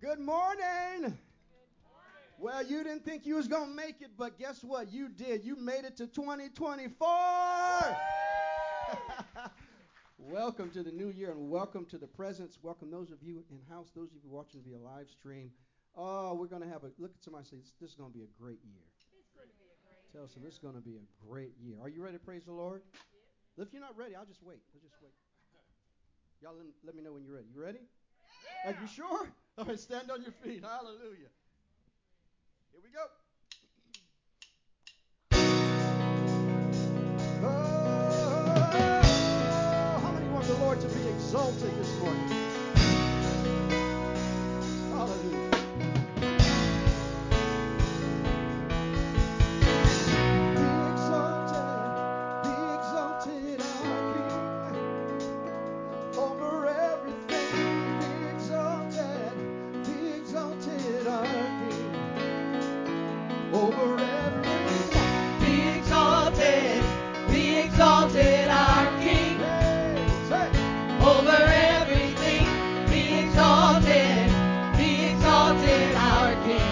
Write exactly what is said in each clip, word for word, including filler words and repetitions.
Good morning. Well, you didn't think you was going to make it, but guess what? You did. You made it to twenty twenty-four. Welcome to the new year and welcome to the presence. Welcome those of you in-house, those of you watching via live stream. Oh, we're going to have a look at somebody and say, this is going to be a great year. It's going to be a great Tell us, year. this is going to be a great year. Are you ready to praise the Lord? Yep. If you're not ready, I'll just wait. I'll just wait. Y'all let, let me know when you're ready. You ready? Yeah. Are you sure? All right, stand on your feet. Hallelujah. Here we go. Oh, how many want the Lord to be exalted this morning? Hallelujah. Be exalted, be exalted, our King, over everything. Be exalted, be exalted, our King, over everything. Be exalted, be exalted, our King, Hey, say. over everything. Be exalted, be exalted, our King,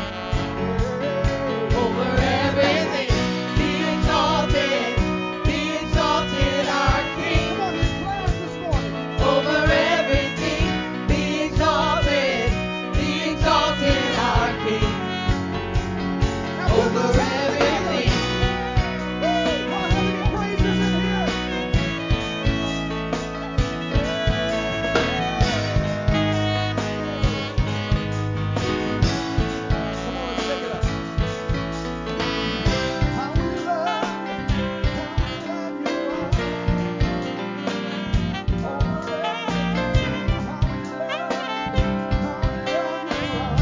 over everything. Be exalted, be exalted, our King, Come on, declare it this morning. over everything. Be exalted, be exalted, our King, Now put over those hands together. everything. Woo! Y'all have any praises in here? Come on, let's take it up. How we love you, how we love you, our King. Over everything, how we love you, how we love you, our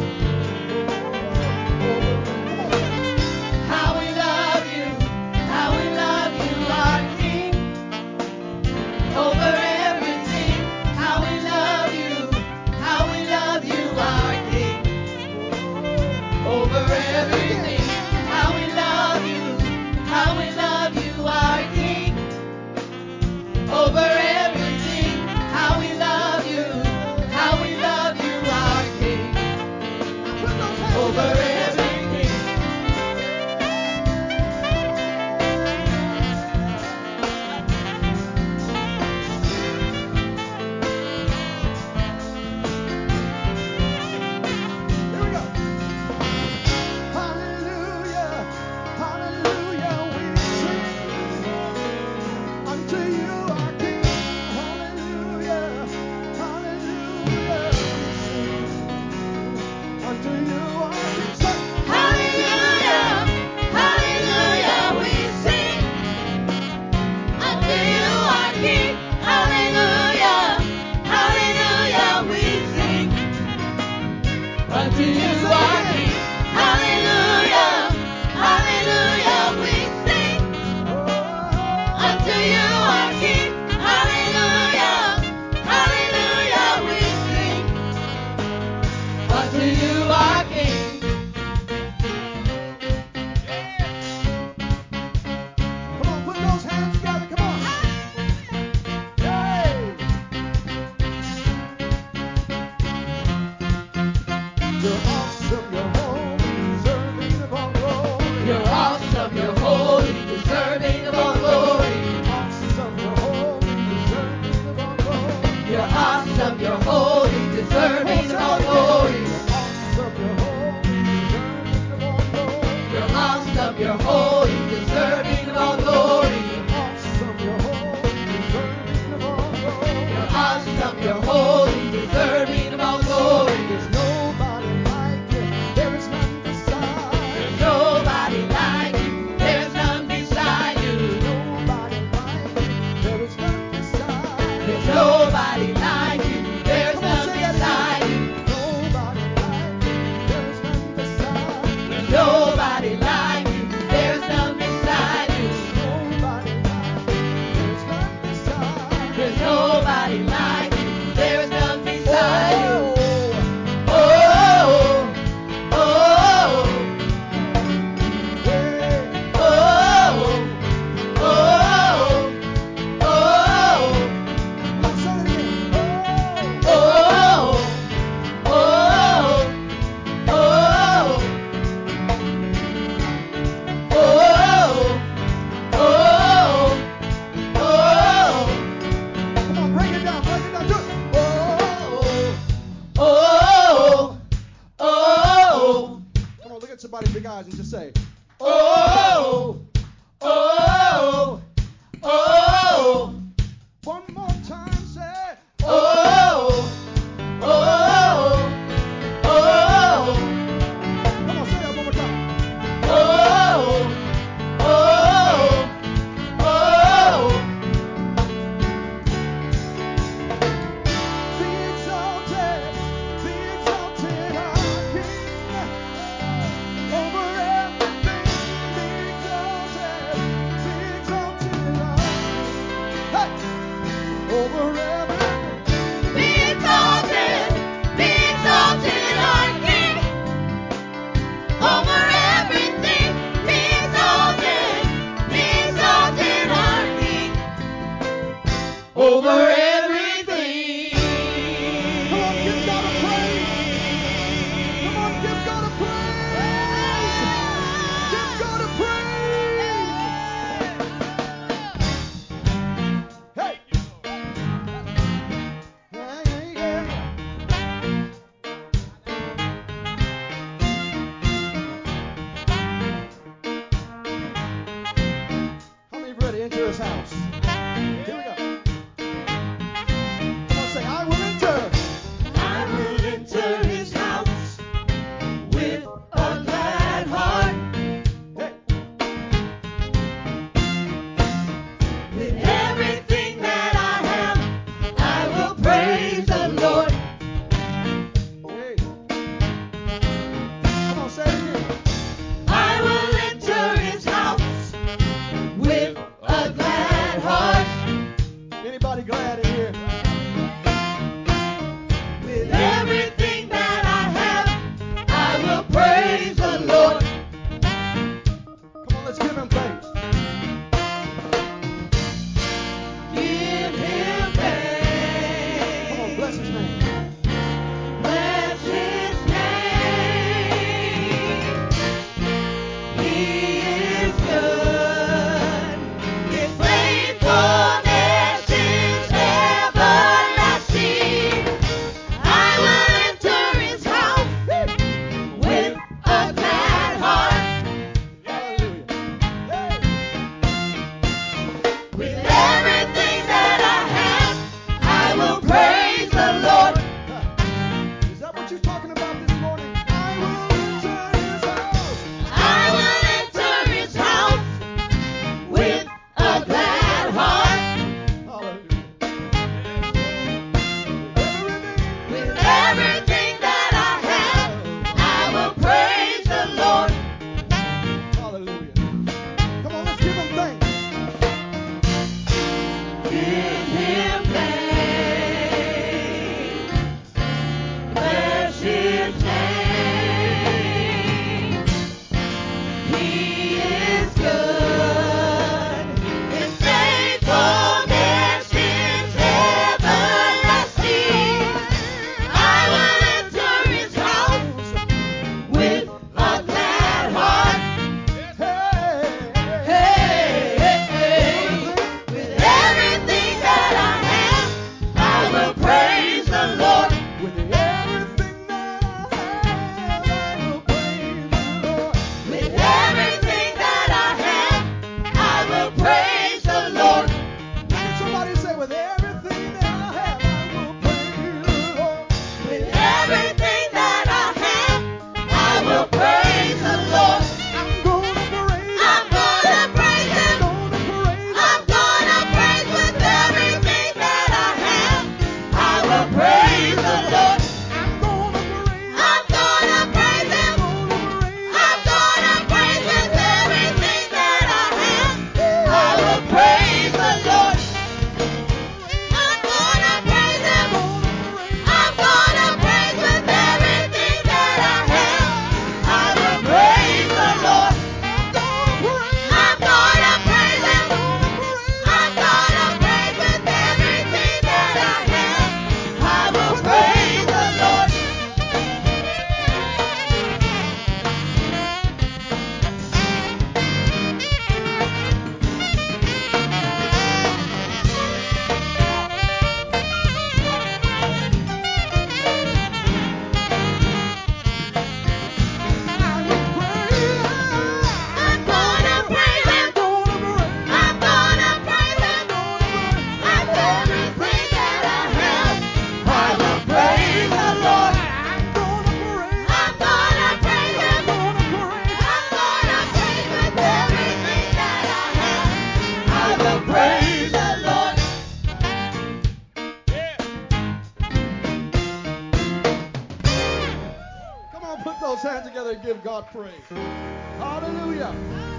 King. Oh, over everything. How we love you, how we love you, our King, over everything. How we love you, how we love you, our King, over everything. How we love you, how we love you, our King, over everything. How we love you, how we love you, our King, Put those hands over together. everything. Here we go. Hallelujah, hallelujah, we sing unto you, our King. Hallelujah, hallelujah, we sing unto you, our King. Say, Hallelujah, hallelujah, we sing unto you, our King. Hallelujah, hallelujah, we sing unto you, our King. Hallelujah, hallelujah, we sing unto you, our King. Hallelujah, hallelujah, we sing unto you, our King. come on, put those hands together. Come on. Hey. You're awesome, you're holy, deserving of all glory. You're awesome, you're holy, deserving of all glory. Awesome, you're holy, deserving of all glory. You're awesome, you're holy, deserving of all glory. Awesome, you're holy, deserving of all glory. You're awesome, you're holy, deserving of all glory. Awesome, you're holy, deserving of all glory. You're awesome, you're holy, deserving of all glory. There's nobody like you, there is none beside. There's nobody like you, there's none beside you. Nobody like you, there is none beside. There's nobody like you, there's Come on, none say that beside again. you. Nobody like you, there is none beside. There's nobody like you, there's none house. Here we go. Come on, say, I will enter. I will enter his house with a glad heart. Hey. With everything that I have, I will praise the Lord. Hey. Come on, say it again. I will enter his house with a glad heart. Anybody glad in here? With everything that I have, I will praise the Lord. Come on, let's give him thanks. Give him Come on, thanks. bless his name. Bless his name. He is good. His faithfulness is everlasting. I will enter his house with a glad heart. Hallelujah. Hey. With everything that I have, I will praise the Lord. Is that what you're talking about this morning? I will enter his house. I will enter his house with a glad heart. Hallelujah. With With everything that I have, I will praise the Lord. Hallelujah. Come on, let's give him thanks. Give him thanks. Bless his name. He is good. His faithfulness is everlasting. I will enter his house with a glad heart. Hey. Hey, hey, hey. With everything that I have, I will praise the Lord. With everything that I have, I will praise the Lord. With everything that I have, I will praise the Lord. Look at somebody say, with everything that I have, I will praise the Lord. With everything that I have, I will praise the Lord. I'm gonna praise I'm gonna praise him. gonna praise I'm gonna praise with everything that I have. I will praise the Lord. I'm gonna praise I'm gonna praise him. gonna praise I'm gonna praise with everything that I have. I will praise the Lord. I'm gonna praise him. I'm gonna praise with everything that I have. I will praise the Lord. I'm gonna praise him. I'm gonna praise with everything that I have. I will praise the Lord. I'm gonna praise him. I'm gonna praise him. With everything that I have, I will praise the Lord. I'm gonna praise him. I'm gonna praise with everything that I have. I will praise the Lord. Come on, put those hands together and give God praise. Hallelujah.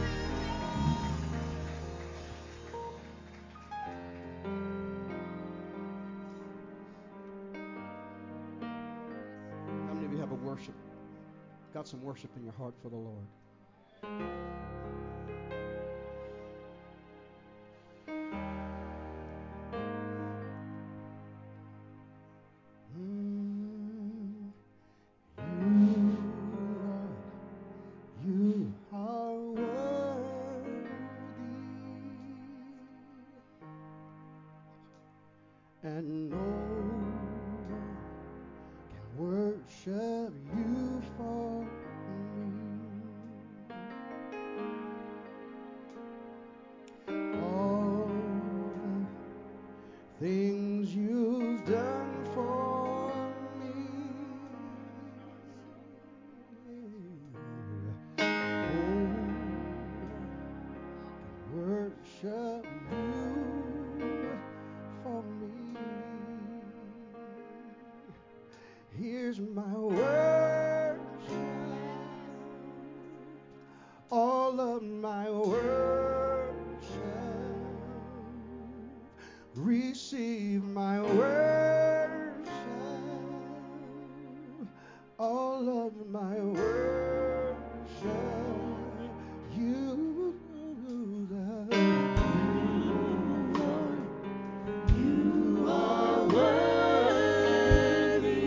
How many of you have a worship? Got some worship in your heart for the Lord? Mm, you, Lord, you are worthy, and no one can worship you for me. All things you've done for me. Oh, worship you for me. Here's my worship, all of my worship. Receive my worship, all of my worship. You, Lord, you are worthy.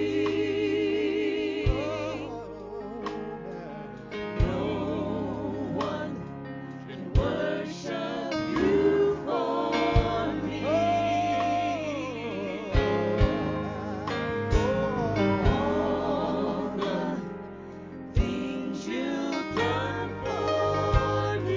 No one can worship you for me. All the things you've done for me.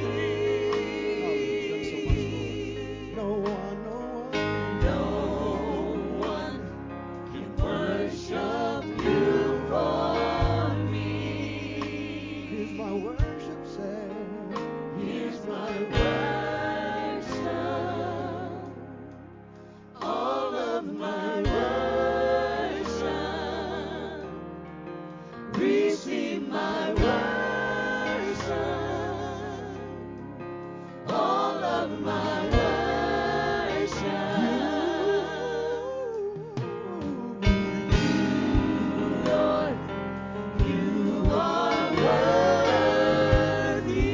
No one, no one, no one can worship you for me. Here's my worship, say. Here's my worship, all of my worship. Receive my worship, all of my worship. You, Lord, you are worthy.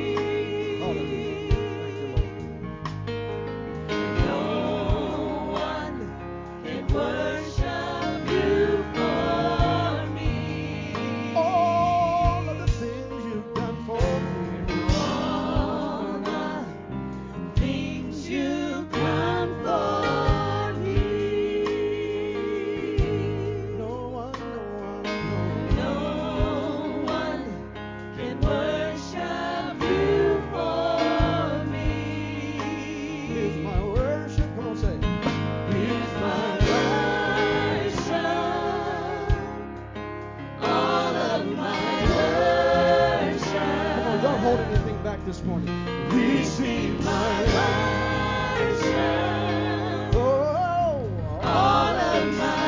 No one can worship you for me. All of the things you've done for me. All the things you've done for me. No one, no one, no one can worship you for me. Here's my worship. Come on, say. Here's my worship, all of my worship. Come on, don't hold anything back this morning. Receive my worship, oh, all of my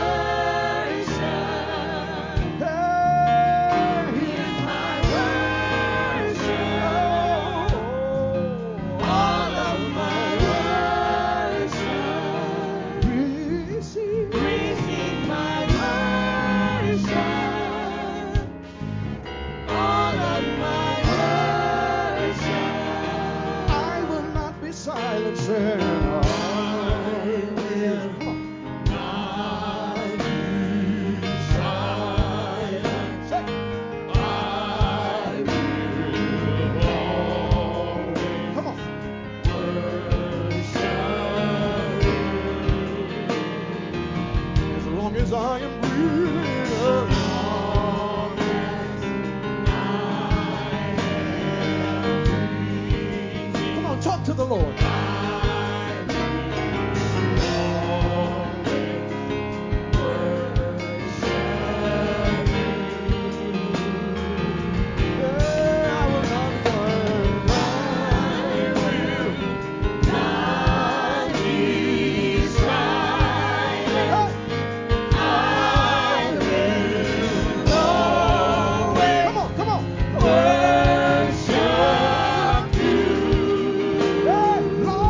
worship. Hey, here's my worship, oh, all of my worship. Receive, receive my worship, all of my worship. I will not be silent, sir. I will not be silent. Say, I will always, come on, worship you. As long as I am breathing, as long as I am breathing. Come on, talk to the Lord. I Lord,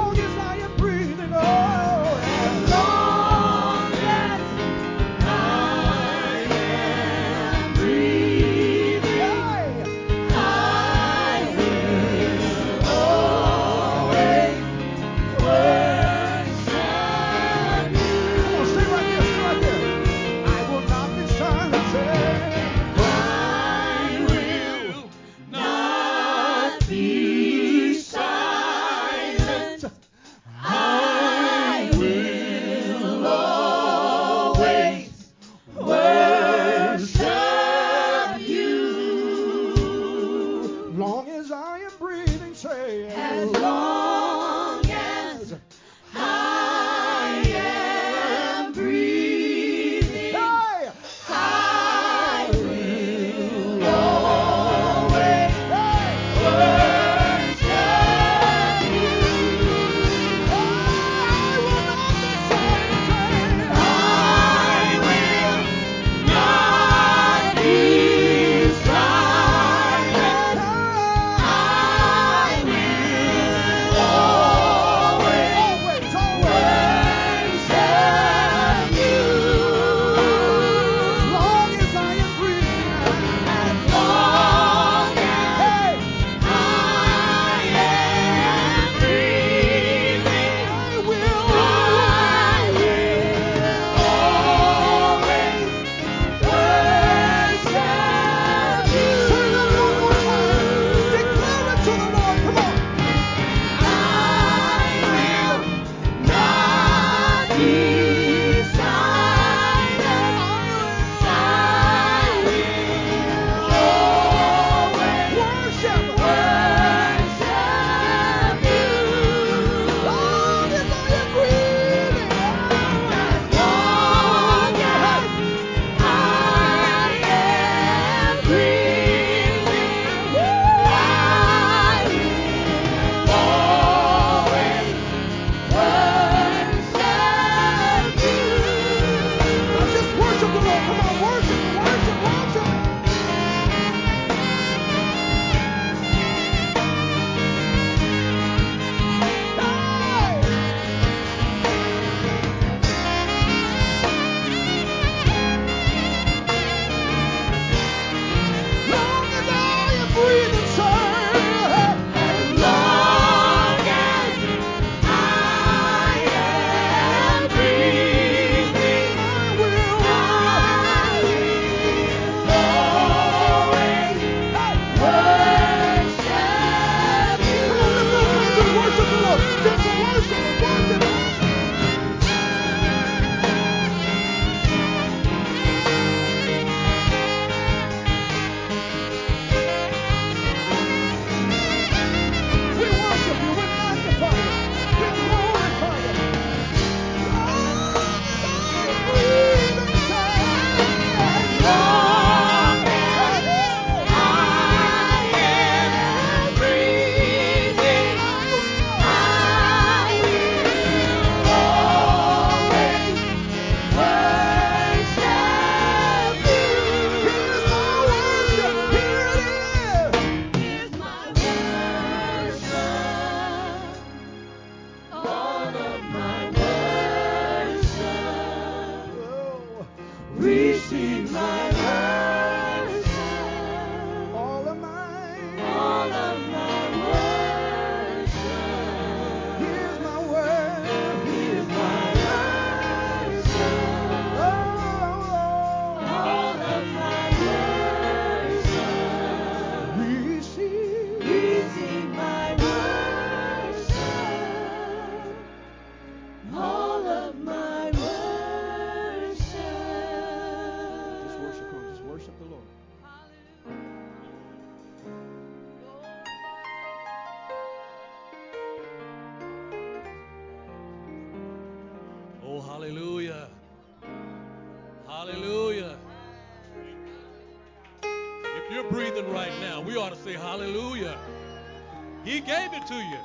Hallelujah. He gave it to you.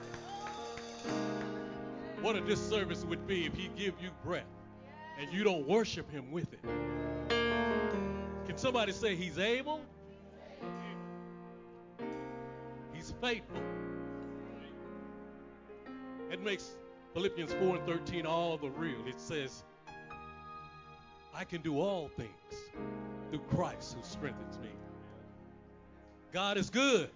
What a disservice it would be if he give you breath and you don't worship him with it. Can somebody say he's able? He's faithful. It makes Philippians four and thirteen all the real. It says, I can do all things through Christ who strengthens me. God is good.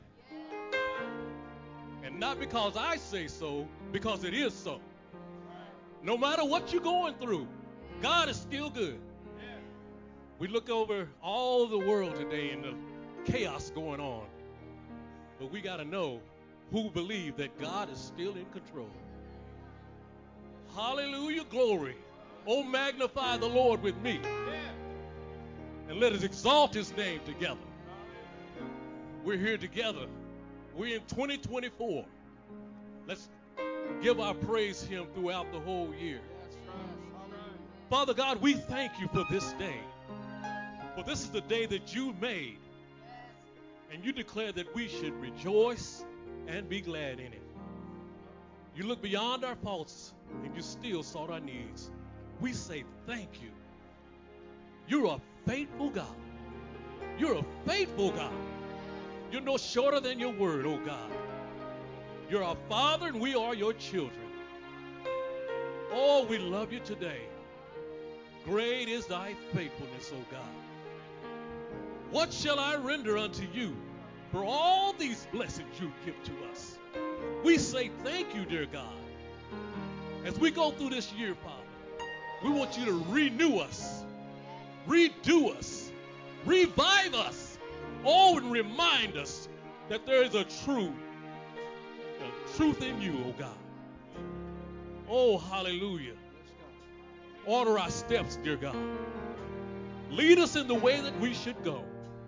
And not because I say so, because it is so. No matter what you're going through, God is still good. We look over all the world today and the chaos going on. But we got to know who believe that God is still in control. Hallelujah, glory. Oh, magnify the Lord with me. And let us exalt his name together. We're here together. We're in twenty twenty-four. Let's give our praise to him throughout the whole year. Father God, we thank you for this day. For this is the day that you made. And you declare that we should rejoice and be glad in it. You look beyond our faults and you still sought our needs. We say thank you. You're a faithful God. You're a faithful God. You're no shorter than your word, oh God. You're our Father and we are your children. Oh, we love you today. Great is thy faithfulness, O God. What shall I render unto you for all these blessings you give to us? We say thank you, dear God. As we go through this year, Father, we want you to renew us, redo us, revive us, oh, and remind us that there is a true, a truth in you, oh God. Oh, hallelujah. Order our steps, dear God. Lead us in the way that we should go.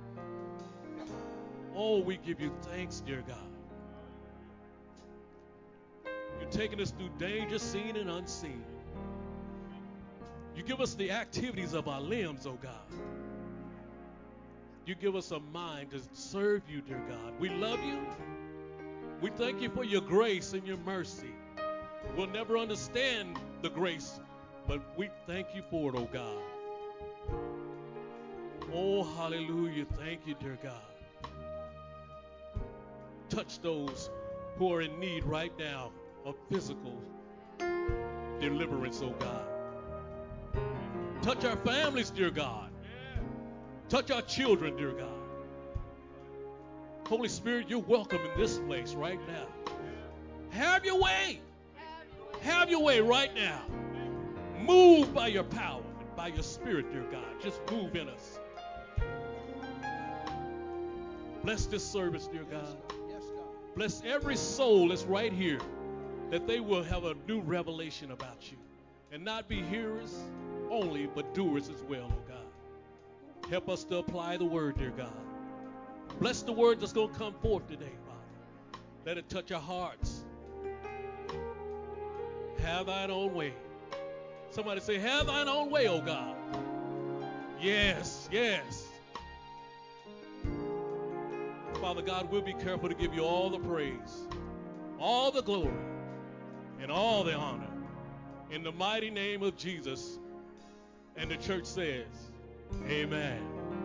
Oh, we give you thanks, dear God. You're taking us through danger seen and unseen. You give us the activities of our limbs, oh God. You give us a mind to serve you, dear God. We love you. We thank you for your grace and your mercy. We'll never understand the grace, but we thank you for it, oh God. Oh, hallelujah. Thank you, dear God. Touch those who are in need right now of physical deliverance, oh God. Touch our families, dear God. Touch our children, dear God. Holy Spirit, you're welcome in this place right now. Have your way. Have your way right now. Move by your power and by your spirit, dear God. Just move in us. Bless this service, dear God. Bless every soul that's right here, that they will have a new revelation about you and not be hearers only, but doers as well, oh God. Help us to apply the word, dear God. Bless the word that's going to come forth today, Father. Let it touch our hearts. Have thine own way. Somebody say, have thine own way, oh God. Yes, yes. Father God, we'll be careful to give you all the praise, all the glory, and all the honor. In the mighty name of Jesus. And the church says, amen.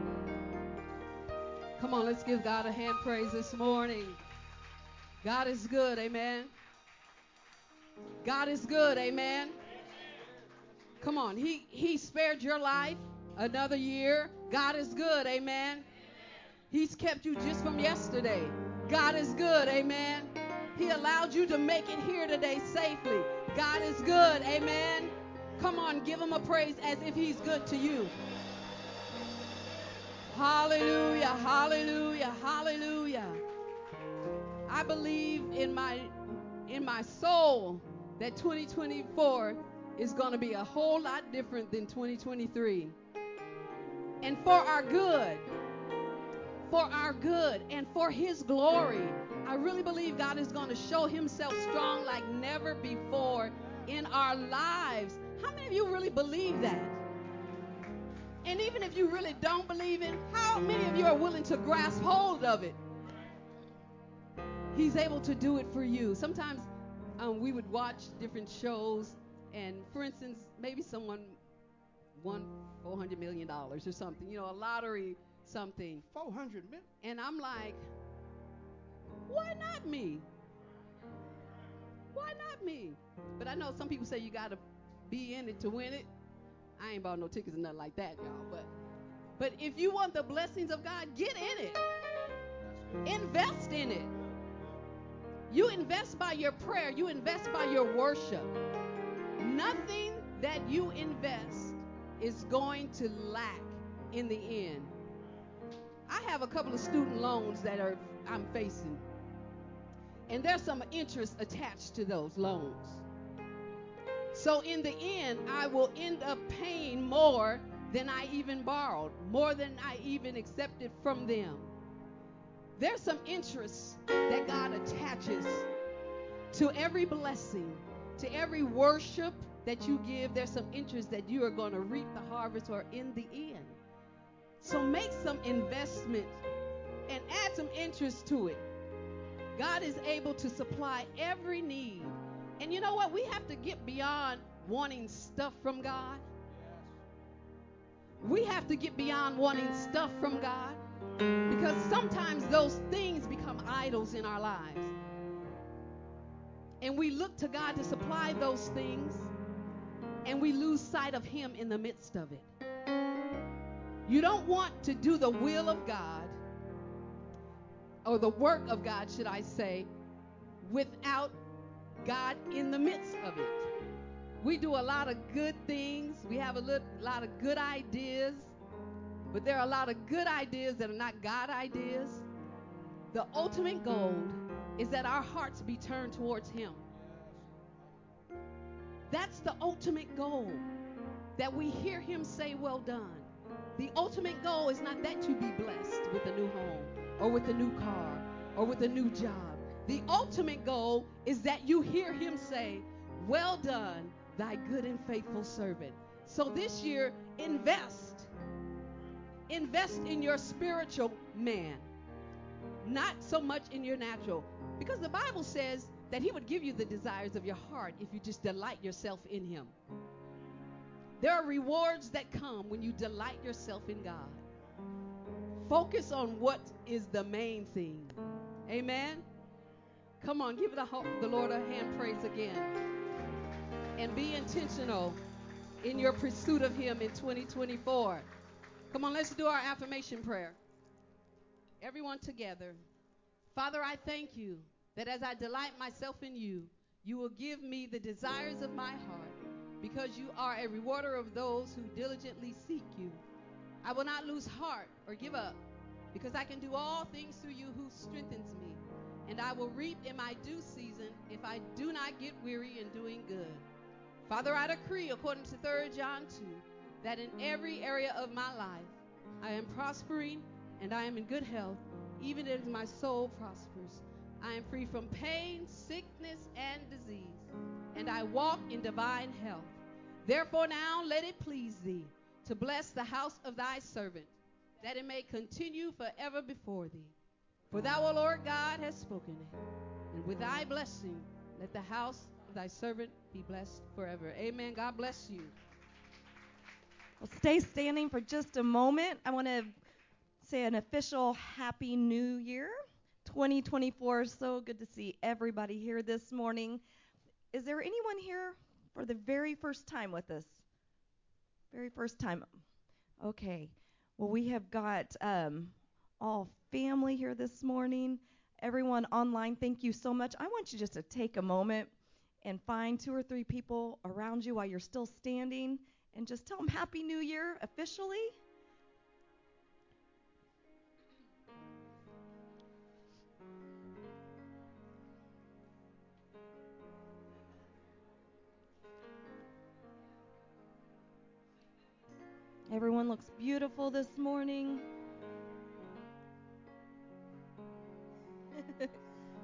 Come on, let's give God a hand praise this morning. God is good, amen. God is good, amen. Come on, he, he spared your life another year. God is good, amen. He's kept you just from yesterday. God is good, amen. He allowed you to make it here today safely. God is good, amen. Come on, give him a praise as if he's good to you. Hallelujah, hallelujah, hallelujah. I believe in my in my soul that twenty twenty-four is going to be a whole lot different than twenty twenty-three. And for our good, for our good and for his glory, I really believe God is going to show himself strong like never before in our lives. How many of you really believe that? And even if you really don't believe it, how many of you are willing to grasp hold of it? He's able to do it for you. Sometimes um, we would watch different shows, and for instance, maybe someone won four hundred million dollars or something, you know, a lottery something. four hundred million? And I'm like, why not me? Why not me? But I know some people say you got to be in it to win it. I ain't bought no tickets or nothing like that, y'all. But, but if you want the blessings of God, get in it. Invest in it. You invest by your prayer. You invest by your worship. Nothing that you invest is going to lack in the end. I have a couple of student loans that are I'm facing. And there's some interest attached to those loans. So in the end, I will end up paying more than I even borrowed, more than I even accepted from them. There's some interest that God attaches to every blessing, to every worship that you give. There's some interest that you are going to reap the harvest or in the end. So make some investment and add some interest to it. God is able to supply every need. And you know what? We have to get beyond wanting stuff from God. We have to get beyond wanting stuff from God, because sometimes those things become idols in our lives. And we look to God to supply those things, and we lose sight of Him in the midst of it. You don't want to do the will of God, or the work of God, should I say, without God in the midst of it. We do a lot of good things. We have a little, lot of good ideas. But there are a lot of good ideas that are not God ideas. The ultimate goal is that our hearts be turned towards Him. That's the ultimate goal, that we hear Him say, well done. The ultimate goal is not that you be blessed with a new home or with a new car or with a new job. The ultimate goal is that you hear Him say, well done, thy good and faithful servant. So this year, invest. Invest in your spiritual man, not so much in your natural. Because the Bible says that He would give you the desires of your heart if you just delight yourself in Him. There are rewards that come when you delight yourself in God. Focus on what is the main thing. Amen? Come on, give the, the Lord a hand praise again. And be intentional in your pursuit of Him in twenty twenty-four. Come on, let's do our affirmation prayer. Everyone together. Father, I thank You that as I delight myself in You, You will give me the desires of my heart, because You are a rewarder of those who diligently seek You. I will not lose heart or give up, because I can do all things through You who strengthens me. And I will reap in my due season if I do not get weary in doing good. Father, I decree, according to Third John two, that in every area of my life I am prospering and I am in good health, even as my soul prospers. I am free from pain, sickness, and disease, and I walk in divine health. Therefore now let it please Thee to bless the house of Thy servant, that it may continue forever before Thee. For Thou, O Lord God, hast spoken it, and with Thy blessing let the house of Thy servant be blessed forever. Amen. God bless you. Well, stay standing for just a moment. I want to say an official Happy New Year. twenty twenty-four, so good to see everybody here this morning. Is there anyone here for the very first time with us? Very first time. Okay. Well, we have got um, all family here this morning. Everyone online, thank you so much. I want you just to take a moment and find two or three people around you while you're still standing and just tell them Happy New Year officially. Everyone looks beautiful this morning. If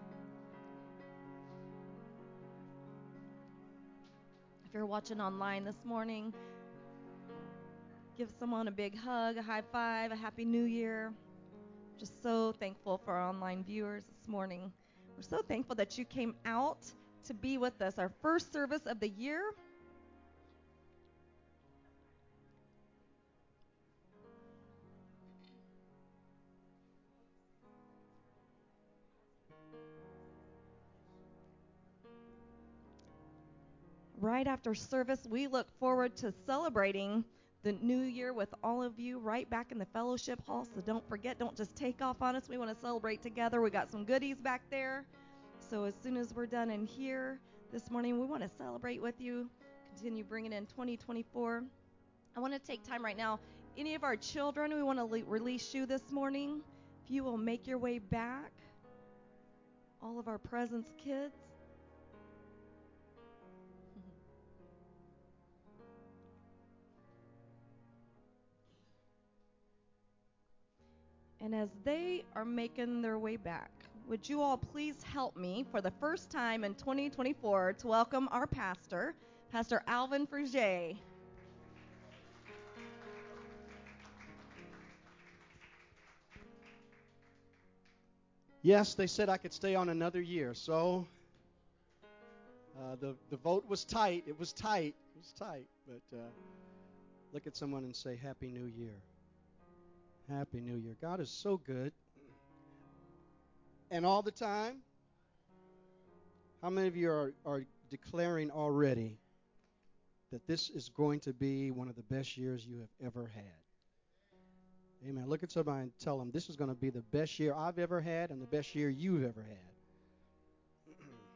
you're watching online this morning, give someone a big hug, a high five, a Happy New Year. Just so thankful for our online viewers this morning. We're so thankful that you came out to be with us, our first service of the year. Right after service, we look forward to celebrating the new year with all of you right back in the fellowship hall. So don't forget, don't just take off on us. We want to celebrate together. We got some goodies back there. So as soon as we're done in here this morning, we want to celebrate with you, continue bringing in twenty twenty-four. I want to take time right now. Any of our children, we want to le- release you this morning. If you will make your way back. All of our presents kids. And as they are making their way back, would you all please help me for the first time in twenty twenty-four to welcome our pastor, Pastor Alvin Frugier. Yes, they said I could stay on another year, so uh, the the vote was tight. It was tight. It was tight. But uh, look at someone and say, Happy New Year. Happy New Year. God is so good. And all the time, how many of you are, are declaring already that this is going to be one of the best years you have ever had? Amen. Look at somebody and tell them this is going to be the best year I've ever had and the best year you've ever had.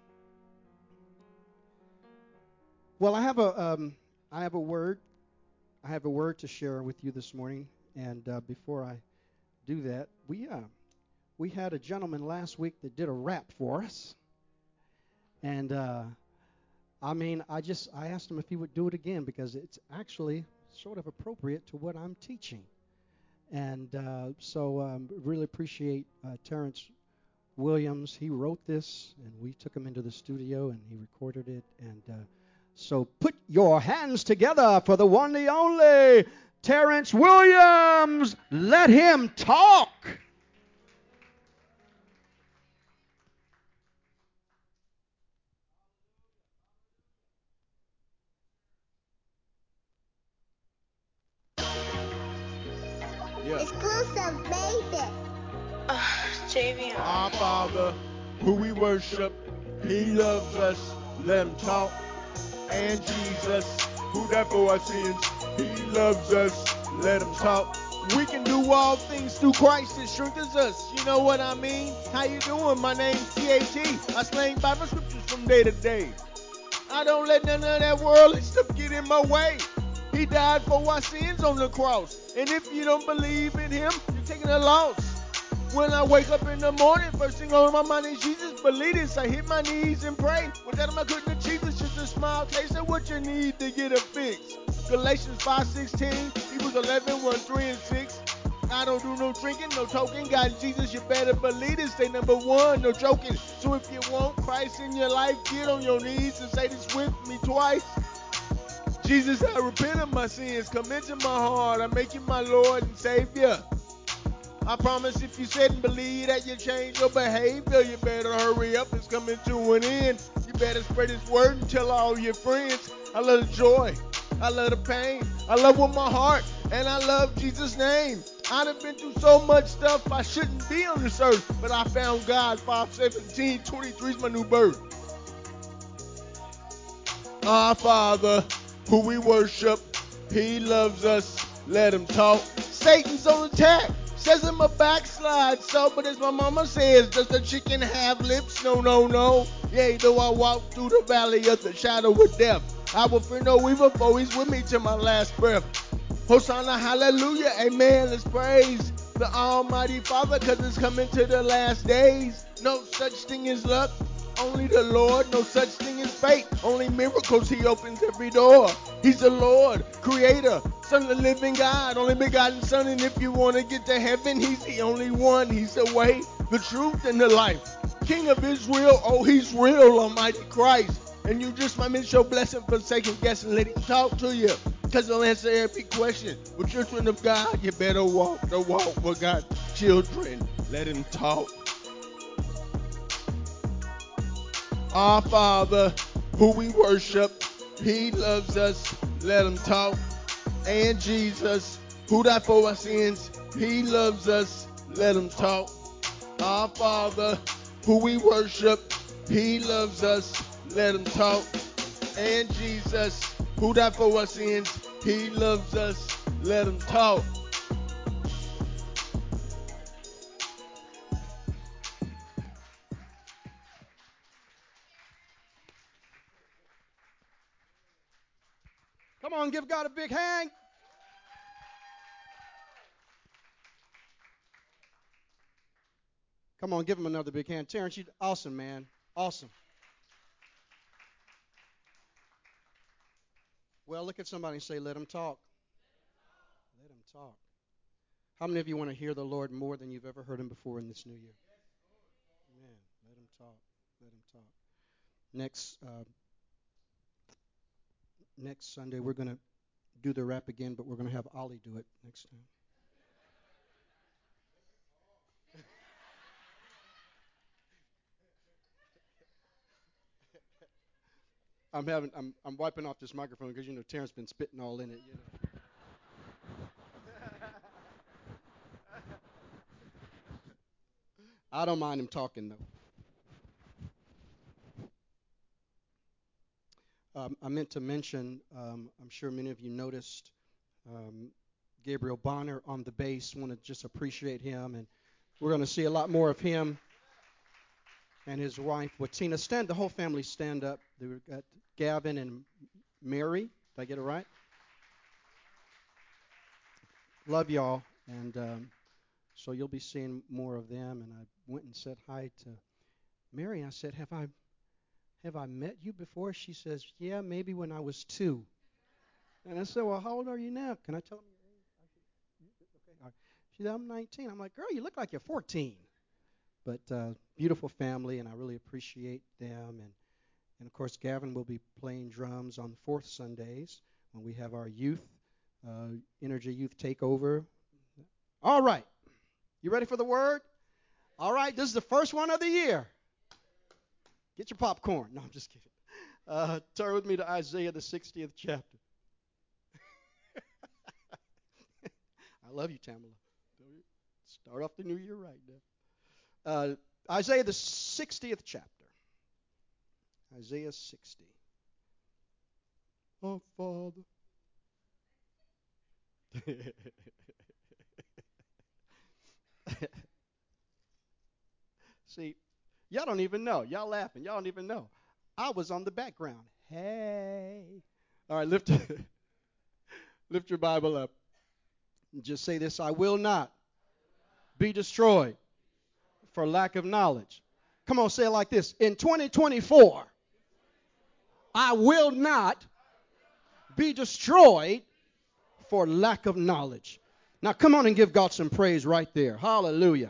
Well, I have a um, I have a word. I have a word to share with you this morning. And uh, before I do that, we uh, we had a gentleman last week that did a rap for us. And uh, I mean, I just I asked him if he would do it again because it's actually sort of appropriate to what I'm teaching. And uh, so um, really appreciate uh, Terrence Williams. He wrote this, and we took him into the studio, and he recorded it. And uh, so put your hands together for the one, the only, Terrence Williams. Let him talk. Yeah. Exclusive, baby. Uh, J V M. Our Father, who we worship, He loves us, let Him talk. And Jesus, who died for our sins, He loves us, let Him talk. We can do all things through Christ that strengthens us. You know what I mean? How you doing? My name's T A T. I slang Bible scriptures from day to day. I don't let none of that worldly stuff get in my way. He died for our sins on the cross. And if you don't believe in Him, you're taking a loss. When I wake up in the morning, first thing on my mind is Jesus. Believe this, I hit my knees and pray. Without Him, I couldn't achieve this. Just a smile, taste of what you need to get a fix. Galatians five sixteen, Hebrews eleven, one, three, and six. I don't do no drinking, no token. God, Jesus, you better believe this. Stay number one, no joking. So if you want Christ in your life, get on your knees and say this with me twice. Jesus, I repent of my sins. Come into my heart. I make you my Lord and Savior. I promise if you said and believe that you change your behavior, you better hurry up. It's coming to an end. You better spread His word and tell all your friends. I love the joy. I love the pain. I love with my heart. And I love Jesus' name. I done been through so much stuff. I shouldn't be on this earth. But I found God. five seventeen twenty-three is my new birth. Our Father, who we worship, He loves us, let Him talk. Satan's on attack, says I'm a backslide. So, but as my mama says, does the chicken have lips? No, no, no. Yea, though I walk through the valley of the shadow of death, I will fear no evil, for He's with me to my last breath. Hosanna, hallelujah, amen, let's praise the Almighty Father, cause it's coming to the last days. No such thing as luck, only the Lord. No such thing as fate, only miracles. He opens every door. He's the Lord, Creator, Son of the living God, only begotten Son. And if you want to get to heaven, He's the only one. He's the way, the truth, and the life. King of Israel, oh, He's real, Almighty Christ. And you just might miss your blessing for second guessing. Let Him talk to you, cause He'll answer every question. With children of God, you better walk the walk with God's children. Let Him talk. Our Father, who we worship, He loves us, let Him talk. And Jesus, who died for our sins, He loves us, let Him talk. Our Father, who we worship, He loves us, let Him talk. And Jesus, who died for our sins, He loves us, let Him talk. Come on, give God a big hand. Come on, give him another big hand. Terrence, you're awesome, man. Awesome. Well, look at somebody and say, let him talk. Let him talk. How many of you want to hear the Lord more than you've ever heard him before in this new year? Amen. Let him talk. Let him talk. Next, uh, next Sunday, we're going to do the rap again, but we're going to have Ollie do it next time. I'm having I'm I'm wiping off this microphone because you know Terrence's been spitting all in it. You know. I don't mind him talking though. Um, I meant to mention. Um, I'm sure many of you noticed um, Gabriel Bonner on the bass. Want to just appreciate him, and we're going to see a lot more of him and his wife, Watina. Stand. The whole family stand up. We've got Gavin and Mary. Did I get it right? Love y'all, and um, so you'll be seeing more of them. And I went and said hi to Mary. I said, "Have I, have I met you before?" She says, "Yeah, maybe when I was two." And I said, "Well, how old are you now? Can I tell them your age?" Okay. All right. She said, "I'm nineteen." I'm like, "Girl, you look like you're fourteen." But uh, beautiful family, and I really appreciate them. And and of course, Gavin will be playing drums on the fourth Sundays when we have our youth. Uh, Energy Youth Takeover. All right. You ready for the word? All right. This is the first one of the year. Get your popcorn. No, I'm just kidding. Uh, turn with me to Isaiah, the sixtieth chapter. I love you, Tamala. Start off the new year right now. Uh, Isaiah, the sixtieth chapter. Isaiah sixty. Oh, Father. See, y'all don't even know. Y'all laughing. Y'all don't even know. I was on the background. Hey. All right, lift, lift your Bible up. Just say this: I will not be destroyed for lack of knowledge. Come on, say it like this. In twenty twenty-four, I will not be destroyed for lack of knowledge. Now, come on and give God some praise right there. Hallelujah.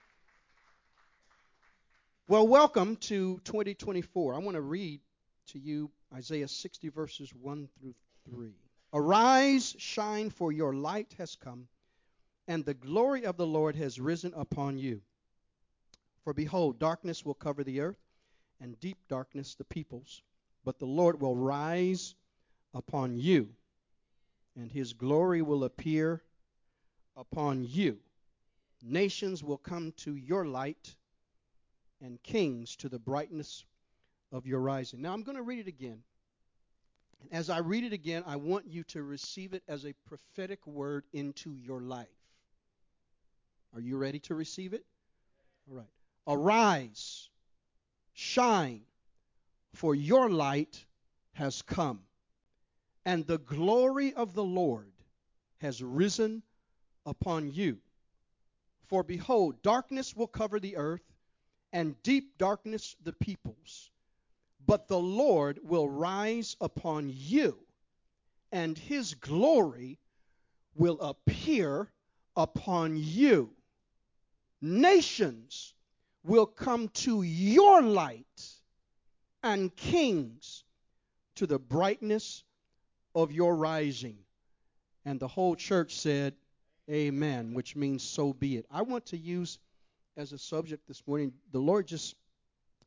Well, welcome to twenty twenty-four. I want to read to you Isaiah sixty, verses one through three. Arise, shine, for your light has come, and the glory of the Lord has risen upon you. For behold, darkness will cover the earth, and deep darkness the peoples. But the Lord will rise upon you, and his glory will appear upon you. Nations will come to your light, and kings to the brightness of your rising. Now I'm going to read it again. And as I read it again, I want you to receive it as a prophetic word into your life. Are you ready to receive it? All right. Arise, shine, for your light has come, and the glory of the Lord has risen upon you. For behold, darkness will cover the earth, and deep darkness the peoples. But the Lord will rise upon you, and his glory will appear upon you. Nations will come to your light, and kings to the brightness of your rising. And the whole church said, amen, which means so be it. I want to use as a subject this morning, the Lord just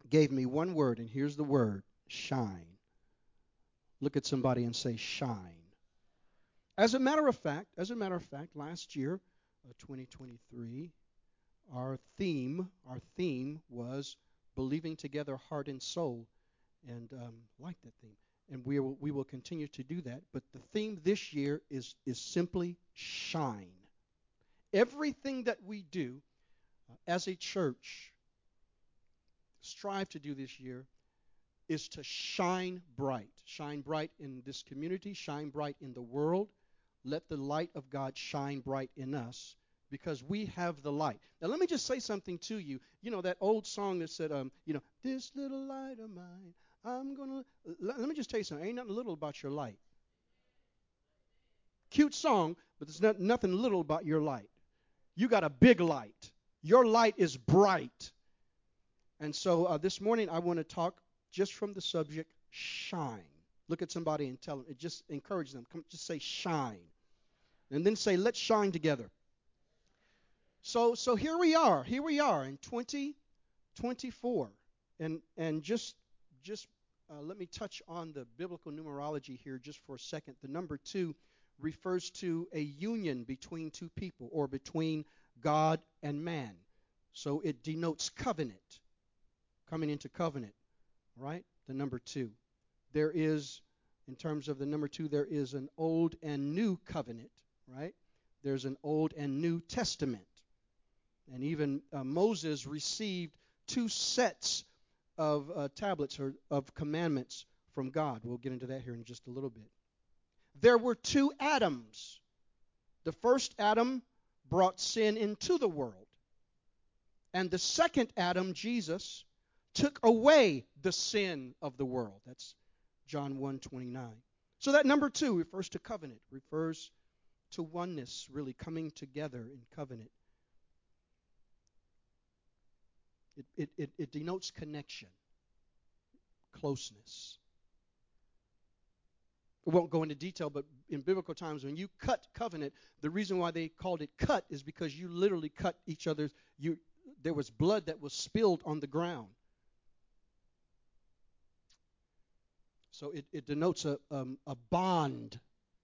gave me one word, and here's the word: shine. Look at somebody and say, shine. As a matter of fact, as a matter of fact, last year, uh, twenty twenty-three, our theme, our theme was believing together, heart and soul, and um, like that theme. And we will, we will continue to do that. But the theme this year is is simply shine. Everything that we do uh, as a church, strive to do this year, is to shine bright. Shine bright in this community, shine bright in the world. Let the light of God shine bright in us, because we have the light. Now, let me just say something to you. You know, that old song that said, um, you know, this little light of mine, I'm going to, let, let me just tell you something. Ain't nothing little about your light. Cute song, but there's not, nothing little about your light. You got a big light. Your light is bright. And so uh, this morning I want to talk just from the subject, shine. Look at somebody and tell them, just encourage them. Come, just say shine. And then say, let's shine together. So so here we are. Here we are in twenty twenty-four. And and just just uh, let me touch on the biblical numerology here just for a second. The number two refers to a union between two people, or between God and man. So it denotes covenant, coming into covenant, right? The number two. There is, in terms of the number two, there is an old and new covenant, right? There's an Old and New Testament. And even uh, Moses received two sets of uh, tablets or of commandments from God. We'll get into that here in just a little bit. There were two Adams. The first Adam brought sin into the world. And the second Adam, Jesus, took away the sin of the world. That's John one twenty-nine. So that number two refers to covenant, refers to oneness, really coming together in covenant. It, it, it, it denotes connection, closeness. We won't go into detail, but in biblical times, when you cut covenant, the reason why they called it cut is because you literally cut each other's, you, there was blood that was spilled on the ground. So it, it denotes a, um, a bond.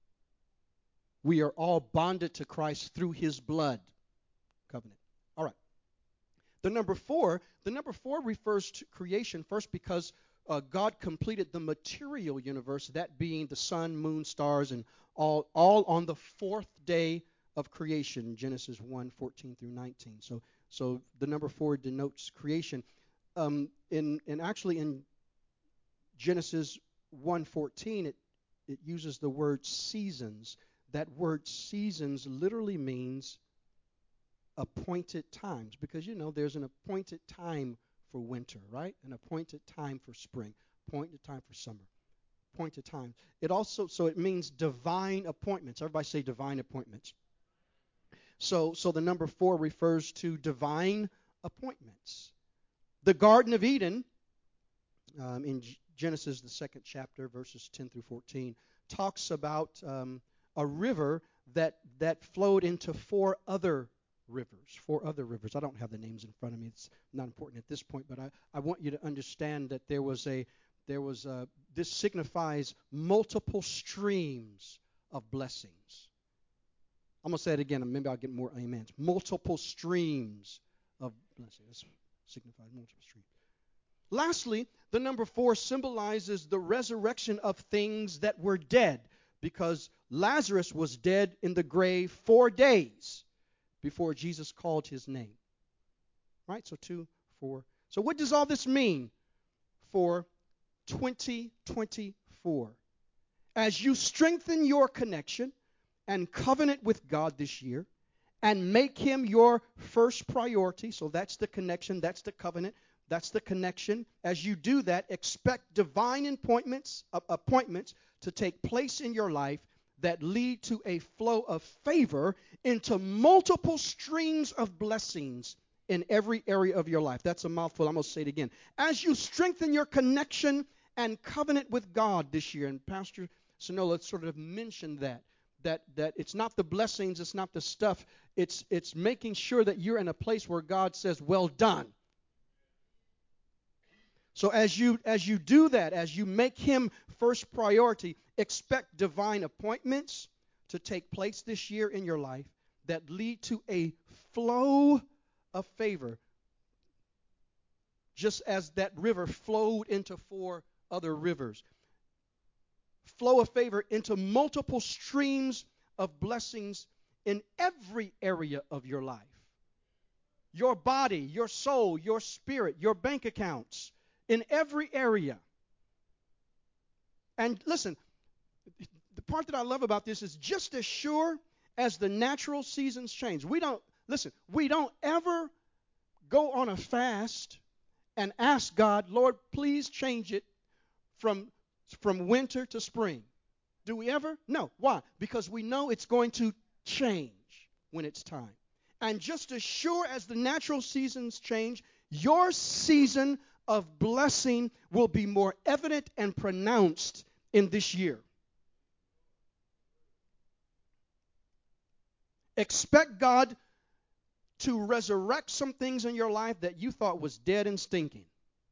We are all bonded to Christ through his blood. Covenant. All right. The number four, the number four refers to creation first because uh, God completed the material universe, that being the sun, moon, stars, and all, all on the fourth day of creation, Genesis one, fourteen through nineteen. So, so the number four denotes creation. Um, in, and actually in Genesis one fourteen, it, it uses the word seasons. That word seasons literally means appointed times, because, you know, there's an appointed time for winter, right? An appointed time for spring, appointed time for summer, appointed time. It also, so it means divine appointments. Everybody say divine appointments. So, so the number four refers to divine appointments. The Garden of Eden, um, in G- Genesis, the second chapter, verses ten through fourteen, talks about um, a river that that flowed into four other rivers, four other rivers. I don't have the names in front of me. It's not important at this point, but I, I want you to understand that there was a, there was a, this signifies multiple streams of blessings. I'm going to say it again, and maybe I'll get more amens. Multiple streams of blessings. That's signifies multiple streams. Lastly, the number four symbolizes the resurrection of things that were dead, because Lazarus was dead in the grave four days before Jesus called his name. Right? So two, four. So what does all this mean for twenty twenty-four? As you strengthen your connection and covenant with God this year and make him your first priority, so that's the connection, that's the covenant, that's the connection. As you do that, expect divine appointments, uh, appointments to take place in your life that lead to a flow of favor into multiple streams of blessings in every area of your life. That's a mouthful. I'm going to say it again. As you strengthen your connection and covenant with God this year, and Pastor Sonola sort of mentioned that, that, that it's not the blessings, it's not the stuff, it's, it's making sure that you're in a place where God says, well done. So as you as you do that, as you make him first priority, expect divine appointments to take place this year in your life that lead to a flow of favor, just as that river flowed into four other rivers. Flow of favor into multiple streams of blessings in every area of your life. Your body, your soul, your spirit, your bank accounts, in every area. And listen, the part that I love about this is just as sure as the natural seasons change. We don't, listen, we don't ever go on a fast and ask God, Lord, please change it from, from winter to spring. Do we ever? No. Why? Because we know it's going to change when it's time. And just as sure as the natural seasons change, your season of blessing will be more evident and pronounced in this year. Expect God to resurrect some things in your life that you thought was dead and stinking.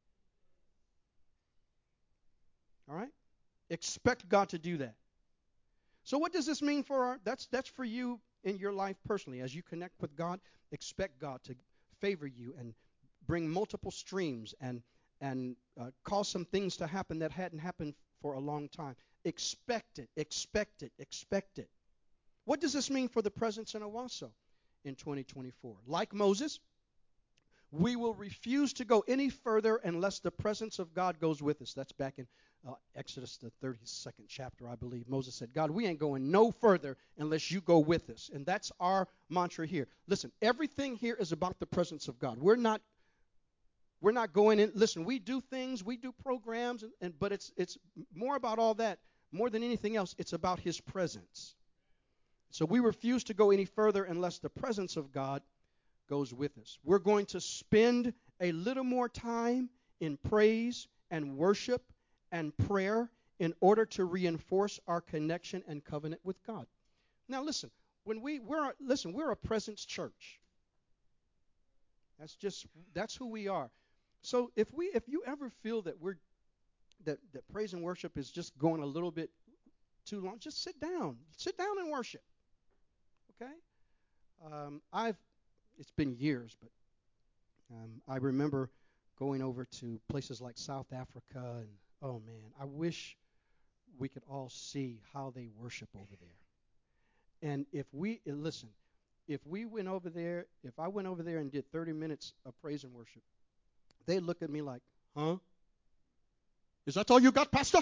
All right? Expect God to do that. So what does this mean for our, that's that's for you in your life personally. As you connect with God, expect God to favor you and bring multiple streams and and uh, cause some things to happen that hadn't happened for a long time. Expect it, expect it, expect it. What does this mean for the presence in Owasso in twenty twenty-four? Like Moses, we will refuse to go any further unless the presence of God goes with us. That's back in uh, Exodus, the thirty-second chapter, I believe. Moses said, God, we ain't going no further unless you go with us. And that's our mantra here. Listen, everything here is about the presence of God. We're not We're not going in. Listen, we do things, we do programs, and, and but it's it's more about all that. More than anything else, it's about his presence. So we refuse to go any further unless the presence of God goes with us. We're going to spend a little more time in praise and worship and prayer in order to reinforce our connection and covenant with God. Now listen, when we we're listen, we're a presence church. That's just that's who we are. So if we if you ever feel that we're that, that praise and worship is just going a little bit too long, just sit down. Sit down and worship. Okay? Um, I've it's been years, but um, I remember going over to places like South Africa, and oh man, I wish we could all see how they worship over there. And if we listen, if we went over there, if I went over there and did thirty minutes of praise and worship, they'd look at me like, huh? Is that all you got, Pastor?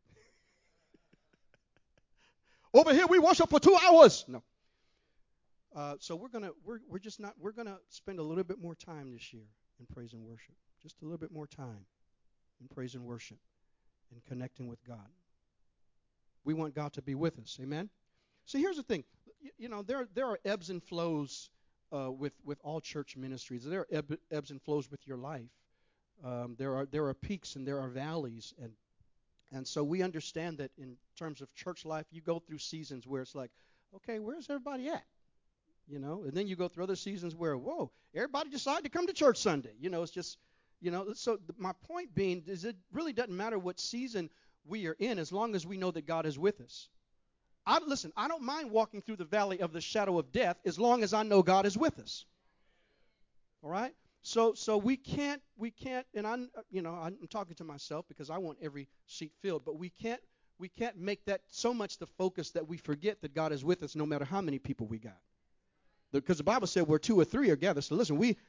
Over here we worship for two hours. No. Uh, so we're gonna we're we're just not we're gonna spend a little bit more time this year in praise and worship. Just a little bit more time in praise and worship and connecting with God. We want God to be with us. Amen. So here's the thing. You, you know, there there are ebbs and flows uh, with with all church ministries. There are ebb, ebbs and flows with your life. Um, there are there are peaks and there are valleys, and and so we understand that in terms of church life, you go through seasons where it's like, okay, where's everybody at? You know, and then you go through other seasons where, whoa, everybody decided to come to church Sunday. You know, it's just, you know, so th- my point being is it really doesn't matter what season we are in as long as we know that God is with us. I, listen, I don't mind walking through the valley of the shadow of death as long as I know God is with us. All right? So so we can't, we can't, and I'm, you know, I'm talking to myself because I want every seat filled, but we can't, we can't make that so much the focus that we forget that God is with us no matter how many people we got. Because the Bible said where two or three are gathered. So listen, we,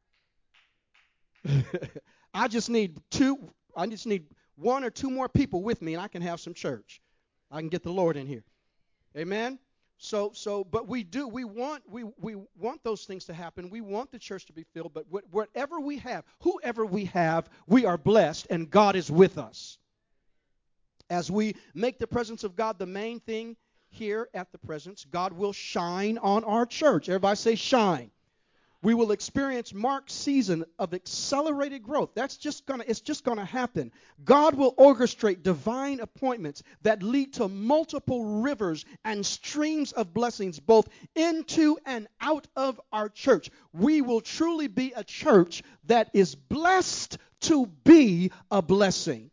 I just need two, I just need one or two more people with me and I can have some church. I can get the Lord in here. Amen? So, so, but we do, we want, we, we want those things to happen. We want the church to be filled, but wh- whatever we have, whoever we have, we are blessed and God is with us. As we make the presence of God the main thing here at the presence, God will shine on our church. Everybody say shine. We will experience marked season of accelerated growth. That's just gonna, it's just gonna happen. God will orchestrate divine appointments that lead to multiple rivers and streams of blessings both into and out of our church. We will truly be a church that is blessed to be a blessing.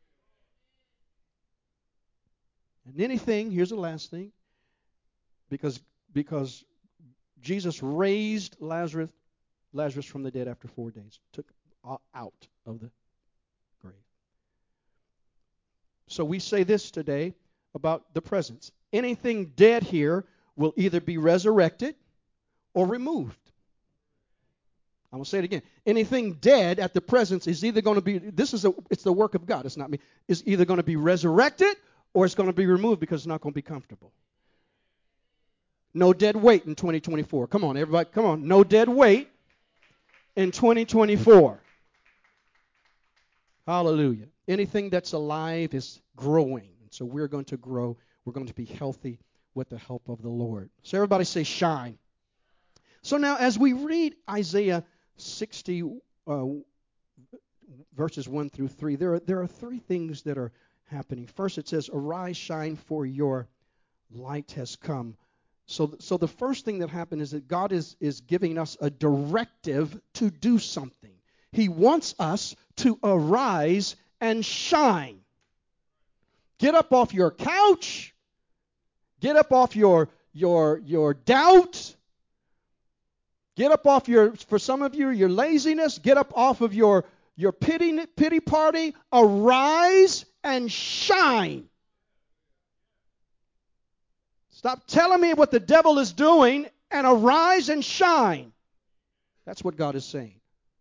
And anything, here's the last thing, because because Jesus raised Lazarus Lazarus from the dead after four days, took out of the grave. So we say this today about the presence. Anything dead here will either be resurrected or removed. I'm going to say it again. Anything dead at the presence is either going to be, this is a, it's the work of God, it's not me, is either going to be resurrected or it's going to be removed because it's not going to be comfortable. No dead weight in twenty twenty-four. Come on, everybody, come on. No dead weight in twenty twenty-four. Hallelujah. Anything that's alive is growing. So we're going to grow. We're going to be healthy with the help of the Lord. So everybody say shine. So now as we read Isaiah sixty, uh, verses one through three, there are, there are three things that are happening. First it says, arise, shine, for your light has come. So, so the first thing that happened is that God is, is giving us a directive to do something. He wants us to arise and shine. Get up off your couch. Get up off your, your, your doubt. Get up off your, for some of you, your laziness. Get up off of your, your pity, pity party. Arise and shine. Stop telling me what the devil is doing and arise and shine. That's what God is saying.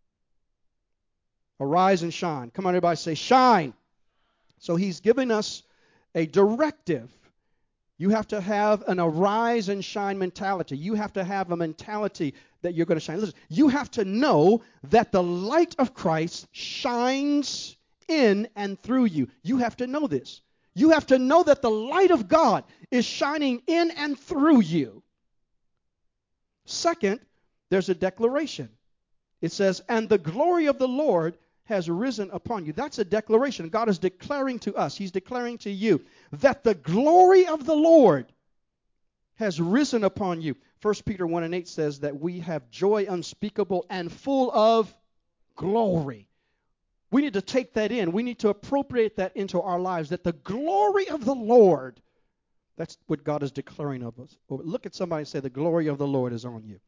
Arise and shine. Come on, everybody, say shine. So he's giving us a directive. You have to have an arise and shine mentality. You have to have a mentality that you're going to shine. Listen, you have to know that the light of Christ shines in and through you. You have to know this. You have to know that the light of God is shining in and through you. Second, there's a declaration. It says, and the glory of the Lord has risen upon you. That's a declaration. God is declaring to us, he's declaring to you, that the glory of the Lord has risen upon you. First Peter one and eight says that we have joy unspeakable and full of glory. We need to take that in. We need to appropriate that into our lives, that the glory of the Lord, that's what God is declaring of us. Look at somebody and say, the glory of the Lord is on you.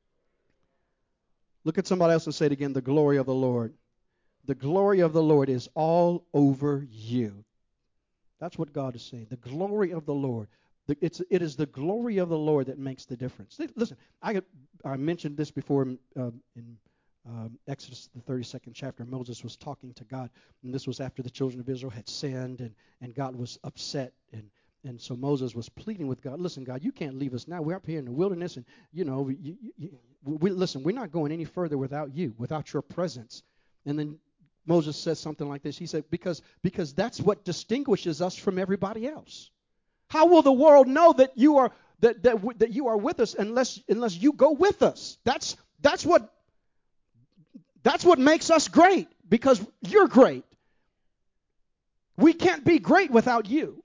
Look at somebody else and say it again, the glory of the Lord. The glory of the Lord is all over you. That's what God is saying. The glory of the Lord. The, it's, it is the glory of the Lord that makes the difference. Listen, I, I mentioned this before in, uh, in um, Exodus, the thirty-second chapter. Moses was talking to God, and this was after the children of Israel had sinned, and, and God was upset. And, and so Moses was pleading with God, listen, God, you can't leave us now. We're up here in the wilderness, and, you know, you, you, we, listen, we're not going any further without you, without your presence. And then Moses says something like this. He said, because, because that's what distinguishes us from everybody else. How will the world know that you are that that, that you are with us unless unless you go with us? That's that's what that's what makes us great, because you're great. We can't be great without you.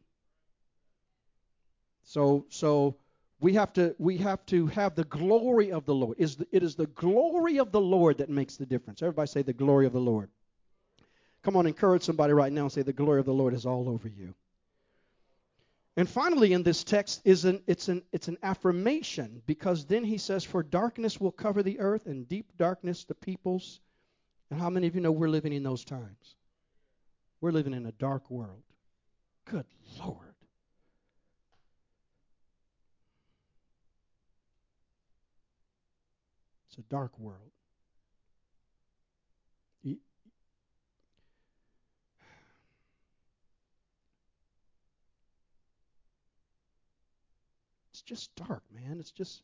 So so we have to we have to have the glory of the Lord. Is it is the glory of the Lord that makes the difference. Everybody say the glory of the Lord. Come on, encourage somebody right now and say the glory of the Lord is all over you. And finally in this text is an it's an it's an affirmation, because then he says, for darkness will cover the earth and deep darkness the peoples. And how many of you know we're living in those times? We're living in a dark world. Good Lord. It's a dark world. It's just dark, man. It's just,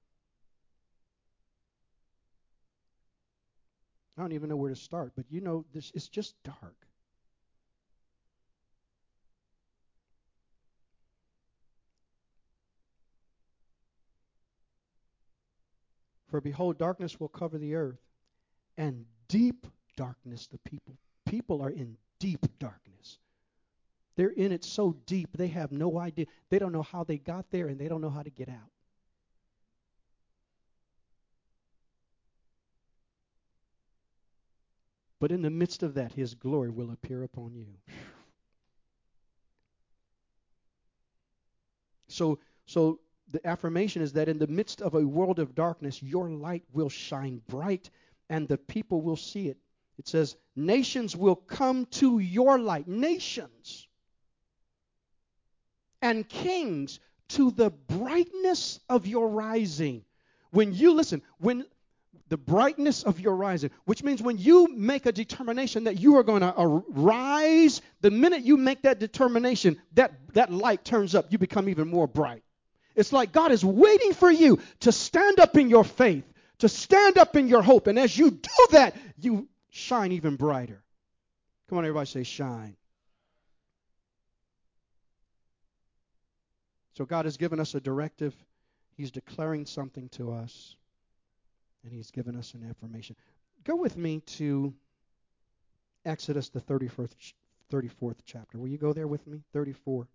I don't even know where to start, but you know, this it's just dark. For behold, darkness will cover the earth, and deep darkness the people. People are in deep darkness. They're in it so deep, they have no idea. They don't know how they got there, and they don't know how to get out. But in the midst of that, his glory will appear upon you. So, so the affirmation is that in the midst of a world of darkness, your light will shine bright and the people will see it. It says, nations will come to your light. Nations and kings to the brightness of your rising. When you listen, when the brightness of your rising, which means when you make a determination that you are going to arise, the minute you make that determination, that, that light turns up. You become even more bright. It's like God is waiting for you to stand up in your faith, to stand up in your hope. And as you do that, you shine even brighter. Come on, everybody say shine. So God has given us a directive. He's declaring something to us. And he's given us an affirmation. Go with me to Exodus, the thirty-fourth, thirty-fourth chapter. Will you go there with me? thirty-four.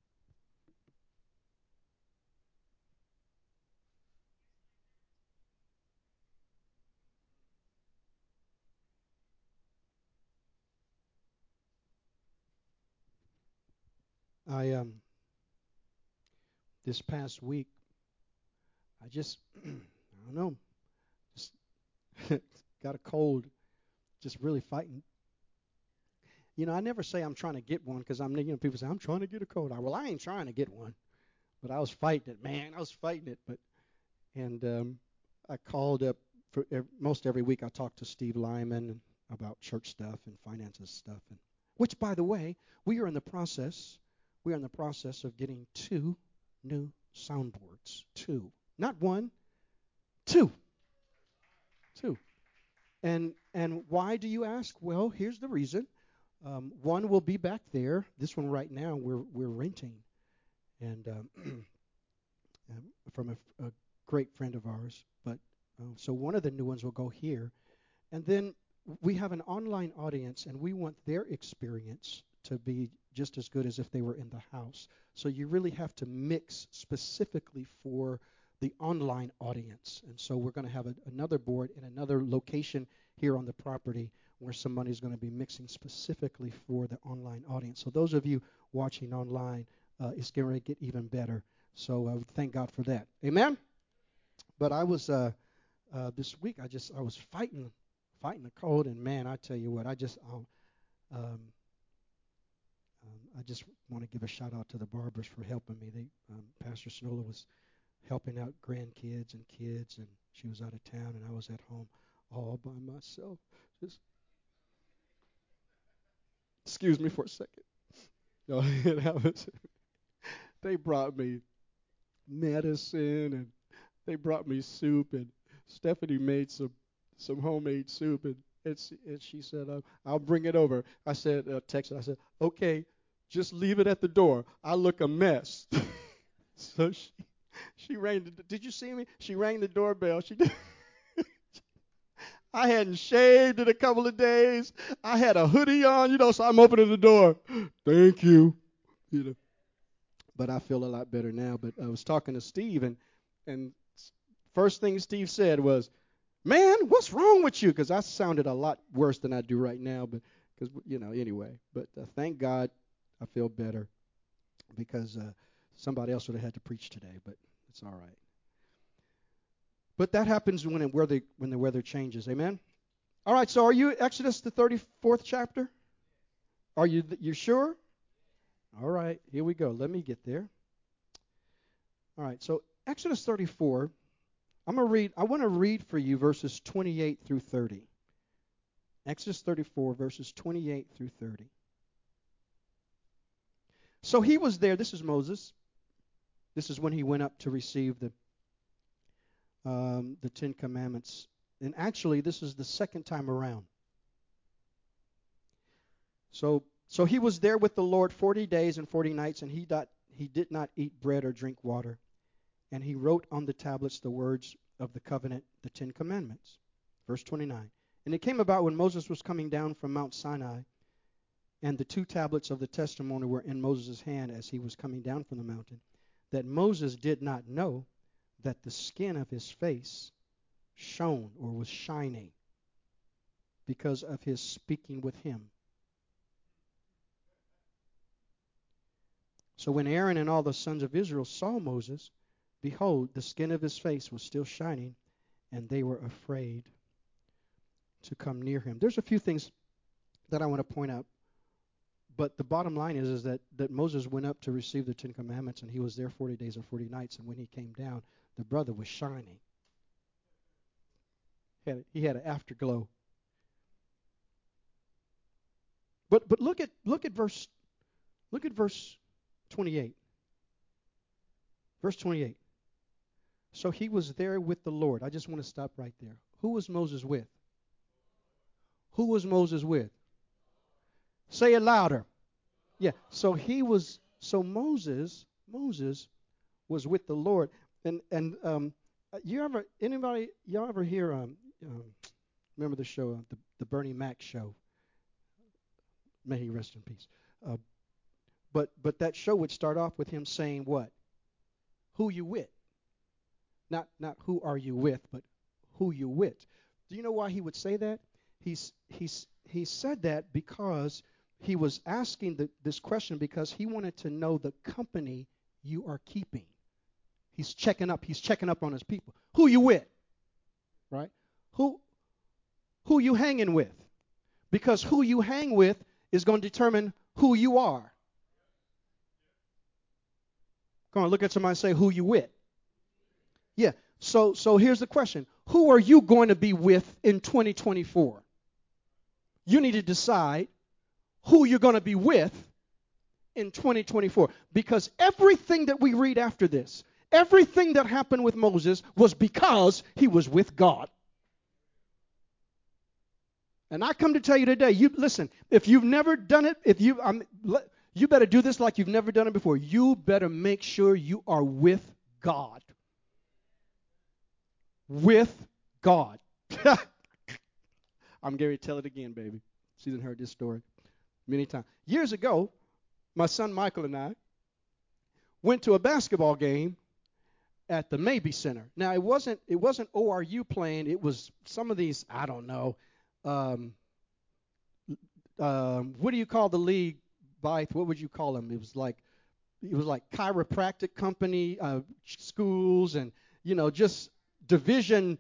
I um this past week, I just I don't know, just got a cold, just really fighting. You know, I never say I'm trying to get one because I'm, you know, people say I'm trying to get a cold. I, well, I ain't trying to get one, but I was fighting it, man. I was fighting it, but and um, I called up for ev- most every week. I talked to Steve Lyman about church stuff and finances stuff, and which, by the way, we are in the process. We are in the process of getting two new soundboards. Two, not one, two, two. And and why do you ask? Well, here's the reason. Um, one will be back there. This one right now we're we're renting, and um, um, from a, a great friend of ours. But uh, so one of the new ones will go here, and then we have an online audience, and we want their experience to be just as good as if they were in the house. So you really have to mix specifically for the online audience. And so we're going to have a, another board in another location here on the property where somebody is going to be mixing specifically for the online audience. So those of you watching online, uh, it's going to get even better. So uh, thank God for that. Amen? But I was, uh, uh, this week, I just, I was fighting, fighting the cold. And man, I tell you what, I just, um, um, um, I just want to give a shout out to the barbers for helping me. They, um, Pastor Snola was helping out grandkids and kids, and she was out of town, and I was at home all by myself. Just excuse me for a second. No, that was, they brought me medicine, and they brought me soup, and Stephanie made some some homemade soup, and it's, and she said, uh, I'll bring it over. I said, uh, texted, I said, okay, just leave it at the door. I look a mess. So she she rang the, did you see me? She rang the doorbell. She did. I hadn't shaved in a couple of days. I had a hoodie on, you know, so I'm opening the door. Thank you. You know. But I feel a lot better now. But I was talking to Steve, and and first thing Steve said was, man, what's wrong with you? Because I sounded a lot worse than I do right now. But because, you know, anyway. But uh, thank God I feel better because uh, somebody else would have had to preach today. But it's all right. But that happens when it weather when the weather changes. Amen. All right. So are you Exodus the thirty-fourth chapter? Are you you sure? All right. Here we go. Let me get there. All right. So Exodus thirty-four. I'm gonna read. I want to read for you verses twenty-eight through thirty. Exodus thirty-four verses twenty-eight through thirty. So he was there. This is Moses. This is when he went up to receive the um, the Ten Commandments. And actually, this is the second time around. So, so he was there with the Lord forty days and forty nights, and he dot, he did not eat bread or drink water. And he wrote on the tablets the words of the covenant, the Ten Commandments. Verse twenty-nine. And it came about when Moses was coming down from Mount Sinai, and the two tablets of the testimony were in Moses' hand as he was coming down from the mountain, that Moses did not know that the skin of his face shone or was shining, because of his speaking with him. So when Aaron and all the sons of Israel saw Moses, behold, the skin of his face was still shining, and they were afraid to come near him. There's a few things that I want to point out, but the bottom line is, is that, that Moses went up to receive the Ten Commandments, and he was there forty days and forty nights, and when he came down, the brother was shining. He had, he had an afterglow. But but look at look at verse look at verse twenty-eight. Verse twenty-eight. So he was there with the Lord. I just want to stop right there. Who was Moses with? Who was Moses with? Say it louder. Yeah. So he was. So Moses, Moses, was with the Lord. And and um, you ever anybody y'all ever hear um, um remember the show uh, the the Bernie Mac show? May he rest in peace. Uh, but but that show would start off with him saying what? Who you with? Not not who are you with, but who you with. Do you know why he would say that? He's he's he said that because he was asking the, this question because he wanted to know the company you are keeping. He's checking up. He's checking up on his people. Who you with? Right? Who who you hanging with? Because who you hang with is going to determine who you are. Come on, look at somebody and say, who you with? Yeah. So so here's the question. Who are you going to be with in twenty twenty-four? You need to decide who you're going to be with in twenty twenty-four. Because everything that we read after this, everything that happened with Moses was because he was with God. And I come to tell you today, you listen, if you've never done it, if you um, you better do this like you've never done it before. You better make sure you are with God. With God. I'm going to tell it again, baby. She's heard this story many times. Years ago, my son Michael and I went to a basketball game at the Mabee Center. Now, it wasn't it wasn't O R U playing. It was some of these, I don't know, um, um, what do you call the league, Byth? What would you call them? It was like it was like chiropractic company uh, schools, and you know, just division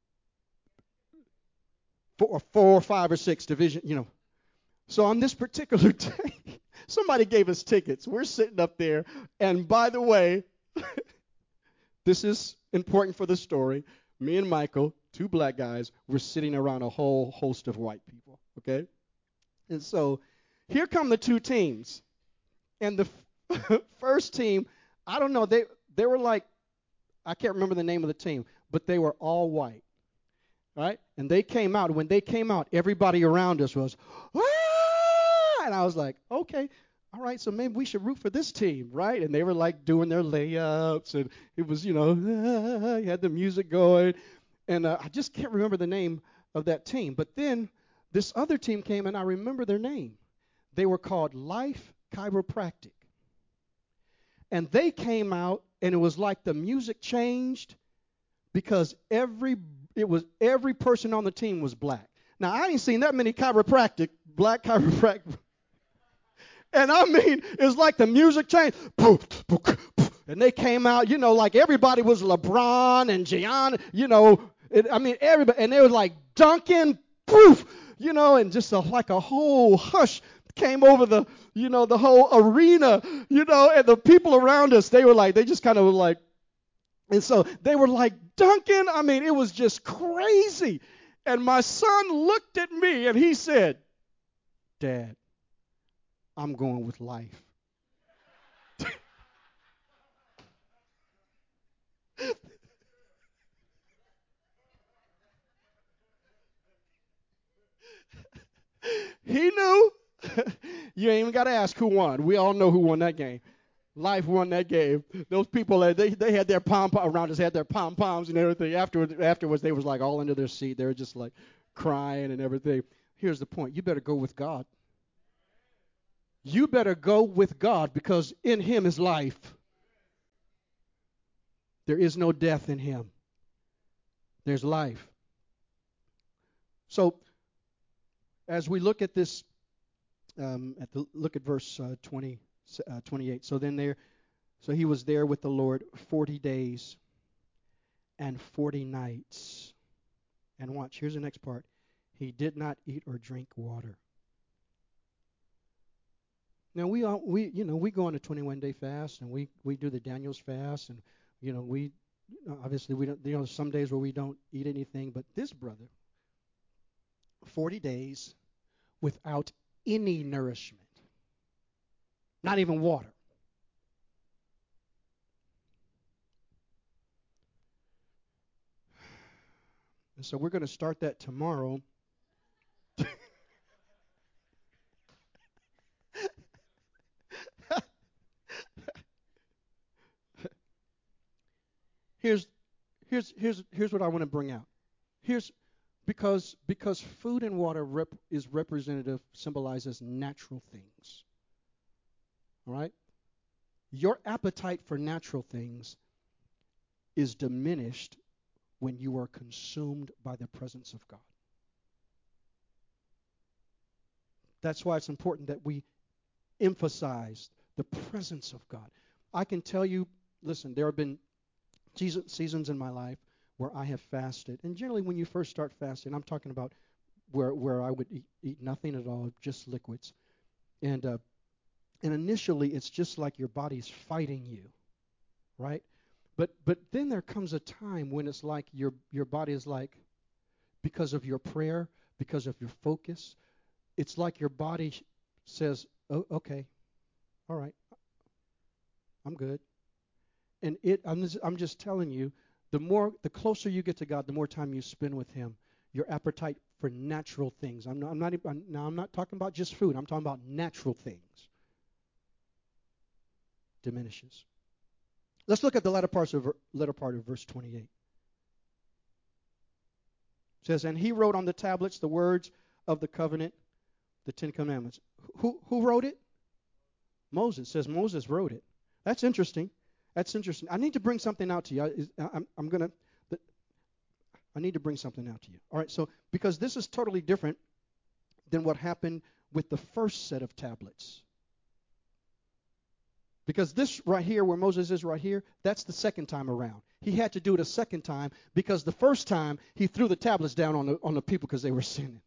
four, four or five or six division, you know. So on this particular day, somebody gave us tickets. We're sitting up there, and by the way, this is important for the story. Me and Michael, two black guys, were sitting around a whole host of white people, okay? And so here come the two teams. And the f- first team, I don't know, they they were like, I can't remember the name of the team, but they were all white, right? And they came out. When they came out, everybody around us was, ah! And I was like, okay, all right, so maybe we should root for this team, right? And they were like doing their layups, and it was, you know, ah, you had the music going. And uh, I just can't remember the name of that team. But then this other team came, and I remember their name. They were called Life Chiropractic. And they came out, and it was like the music changed because every it was every person on the team was black. Now, I ain't seen that many chiropractic, black chiropractic. And I mean, it's like the music changed. And they came out, you know, like everybody was LeBron and Gianna, you know. It, I mean, everybody, and they were like dunking, poof, you know, and just a, like a whole hush came over the, you know, the whole arena, you know, and the people around us, they were like, they just kind of were like, and so they were like dunking. I mean, it was just crazy. And my son looked at me and he said, Dad, I'm going with Life. He knew. You ain't even got to ask who won. We all know who won that game. Life won that game. Those people, they they had their pom pom around us, had their pom poms and everything. Afterwards, afterwards, they was like all under their seat. They were just like crying and everything. Here's the point: you better go with God. You better go with God because in Him is life. There is no death in Him. There's life. So as we look at this, um, at the look at verse uh, twenty, uh, twenty-eight. So then there, so he was there with the Lord forty days and forty nights. And watch, here's the next part. He did not eat or drink water. Now we all, we you know we go on a twenty-one day fast, and we we do the Daniel's fast, and you know we obviously we don't, you know, some days where we don't eat anything, but this brother, forty days without any nourishment, not even water. And so we're going to start that tomorrow. here's here's here's here's what I want to bring out. Here's because because food and water rep, is representative, symbolizes natural things. All right? Your appetite for natural things is diminished when you are consumed by the presence of God. That's why it's important that we emphasize the presence of God. I can tell you, listen, there have been seasons in my life where I have fasted. And generally when you first start fasting, I'm talking about where where I would eat, eat nothing at all, just liquids. And uh, and initially it's just like your body's fighting you, right? But but then there comes a time when it's like your your body is like, because of your prayer, because of your focus, it's like your body says, oh, okay, all right, I'm good. And it, I'm just, I'm just telling you, the more, the closer you get to God, the more time you spend with Him, your appetite for natural things. I'm not, I'm not, I'm, now I'm not talking about just food. I'm talking about natural things. Diminishes. Let's look at the latter parts of latter part of verse twenty-eight. It says, and he wrote on the tablets the words of the covenant, the Ten Commandments. Who who wrote it? Moses. It says Moses wrote it. That's interesting. That's interesting. I need to bring something out to you. I, I'm, I'm gonna. I need to bring something out to you. All right. So because this is totally different than what happened with the first set of tablets. Because this right here, where Moses is right here, that's the second time around. He had to do it a second time because the first time he threw the tablets down on the on the people because they were sinning.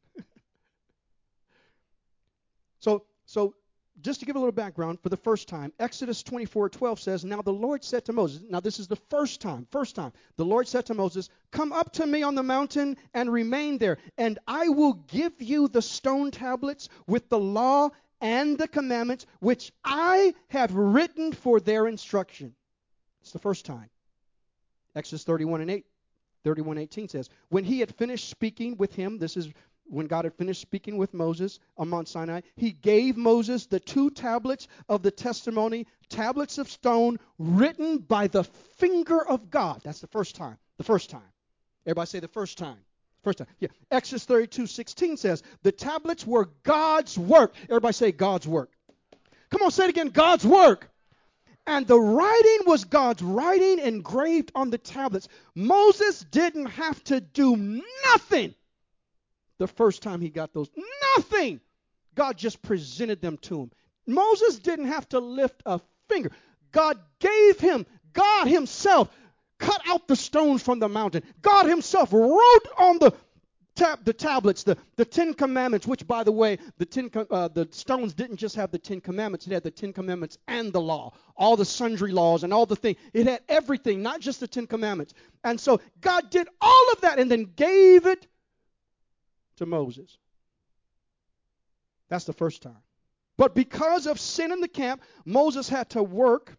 so so just to give a little background, for the first time, Exodus twenty-four twelve says, now the Lord said to Moses, now this is the first time, first time, the Lord said to Moses, come up to me on the mountain and remain there, and I will give you the stone tablets with the law and the commandments which I have written for their instruction. It's the first time. Exodus thirty-one and eight, thirty-one eighteen says, when he had finished speaking with him, this is when God had finished speaking with Moses on Mount Sinai, he gave Moses the two tablets of the testimony, tablets of stone written by the finger of God. That's the first time. The first time. Everybody say the first time. First time. Yeah. Exodus thirty-two sixteen says, the tablets were God's work. Everybody say God's work. Come on, say it again. God's work. And the writing was God's writing engraved on the tablets. Moses didn't have to do nothing the first time he got those. Nothing. God just presented them to him. Moses didn't have to lift a finger. God gave him, God himself cut out the stones from the mountain. God himself wrote on the tab, the tablets, the, the Ten Commandments, which, by the way, the ten uh, the stones didn't just have the Ten Commandments. It had the Ten Commandments and the law, all the sundry laws and all the things. It had everything, not just the Ten Commandments. And so God did all of that and then gave it to Moses. That's the first time. But because of sin in the camp, Moses had to work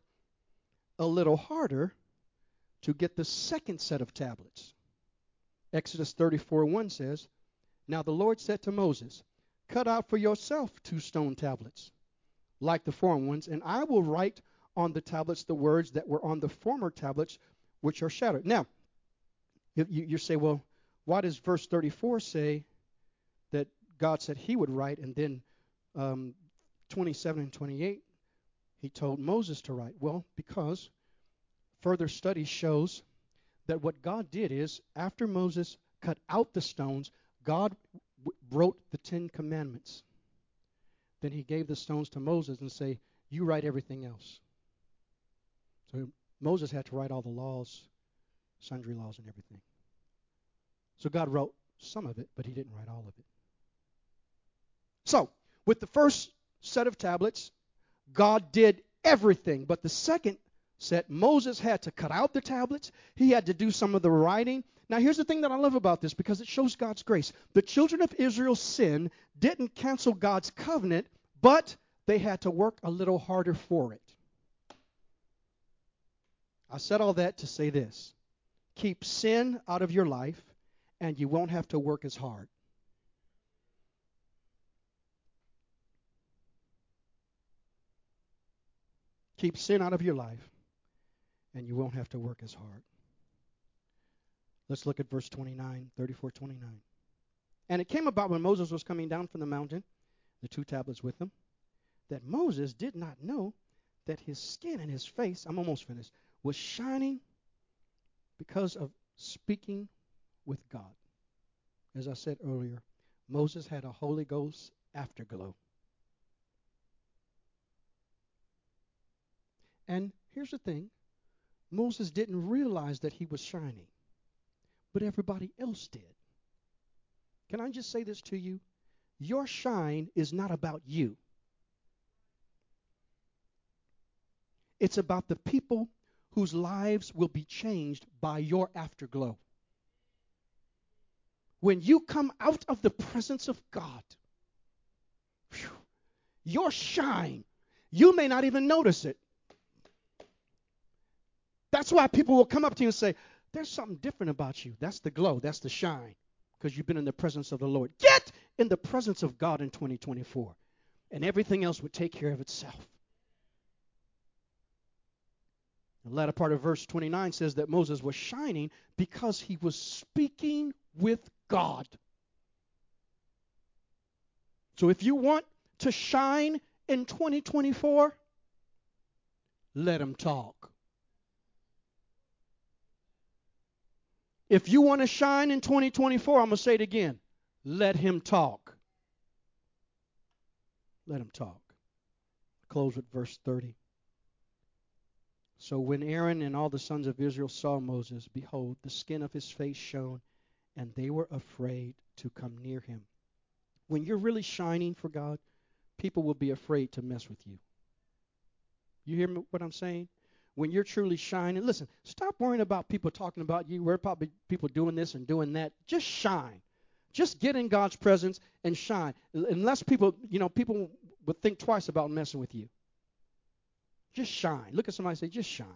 a little harder to get the second set of tablets. Exodus thirty-four one says, now the Lord said to Moses, cut out for yourself two stone tablets, like the former ones, and I will write on the tablets the words that were on the former tablets, which are shattered. Now, you, you say, well, why does verse thirty-four say that God said he would write, and then um, twenty-seven and twenty-eight, he told Moses to write? Well, because further study shows that what God did is, after Moses cut out the stones, God w- wrote the Ten Commandments, then he gave the stones to Moses and say, you write everything else. So Moses had to write all the laws, sundry laws and everything. So God wrote some of it, but he didn't write all of it. So, with the first set of tablets, God did everything. But the second set, Moses had to cut out the tablets. He had to do some of the writing. Now, here's the thing that I love about this, because it shows God's grace. The children of Israel's sin didn't cancel God's covenant, but they had to work a little harder for it. I said all that to say this. Keep sin out of your life, and you won't have to work as hard. Keep sin out of your life, and you won't have to work as hard. Let's look at verse twenty-nine, thirty-four, twenty-nine. And it came about when Moses was coming down from the mountain, the two tablets with him, that Moses did not know that his skin and his face, I'm almost finished, was shining because of speaking with God. As I said earlier, Moses had a Holy Ghost afterglow. And here's the thing. Moses didn't realize that he was shining, but everybody else did. Can I just say this to you? Your shine is not about you. It's about the people whose lives will be changed by your afterglow. When you come out of the presence of God, whew, your shine, you may not even notice it. That's why people will come up to you and say, there's something different about you. That's the glow. That's the shine. Because you've been in the presence of the Lord. Get in the presence of God in twenty twenty-four. And everything else would take care of itself. The latter part of verse twenty-nine says that Moses was shining because he was speaking with God. So if you want to shine in twenty twenty-four, let him talk. If you want to shine in twenty twenty-four, I'm going to say it again. Let him talk. Let him talk. Close with verse thirty. So when Aaron and all the sons of Israel saw Moses, behold, the skin of his face shone, and they were afraid to come near him. When you're really shining for God, people will be afraid to mess with you. You hear me, what I'm saying? When you're truly shining, listen, stop worrying about people talking about you. We're probably people doing this and doing that. Just shine. Just get in God's presence and shine. Unless people, you know, people would think twice about messing with you. Just shine. Look at somebody and say, just shine.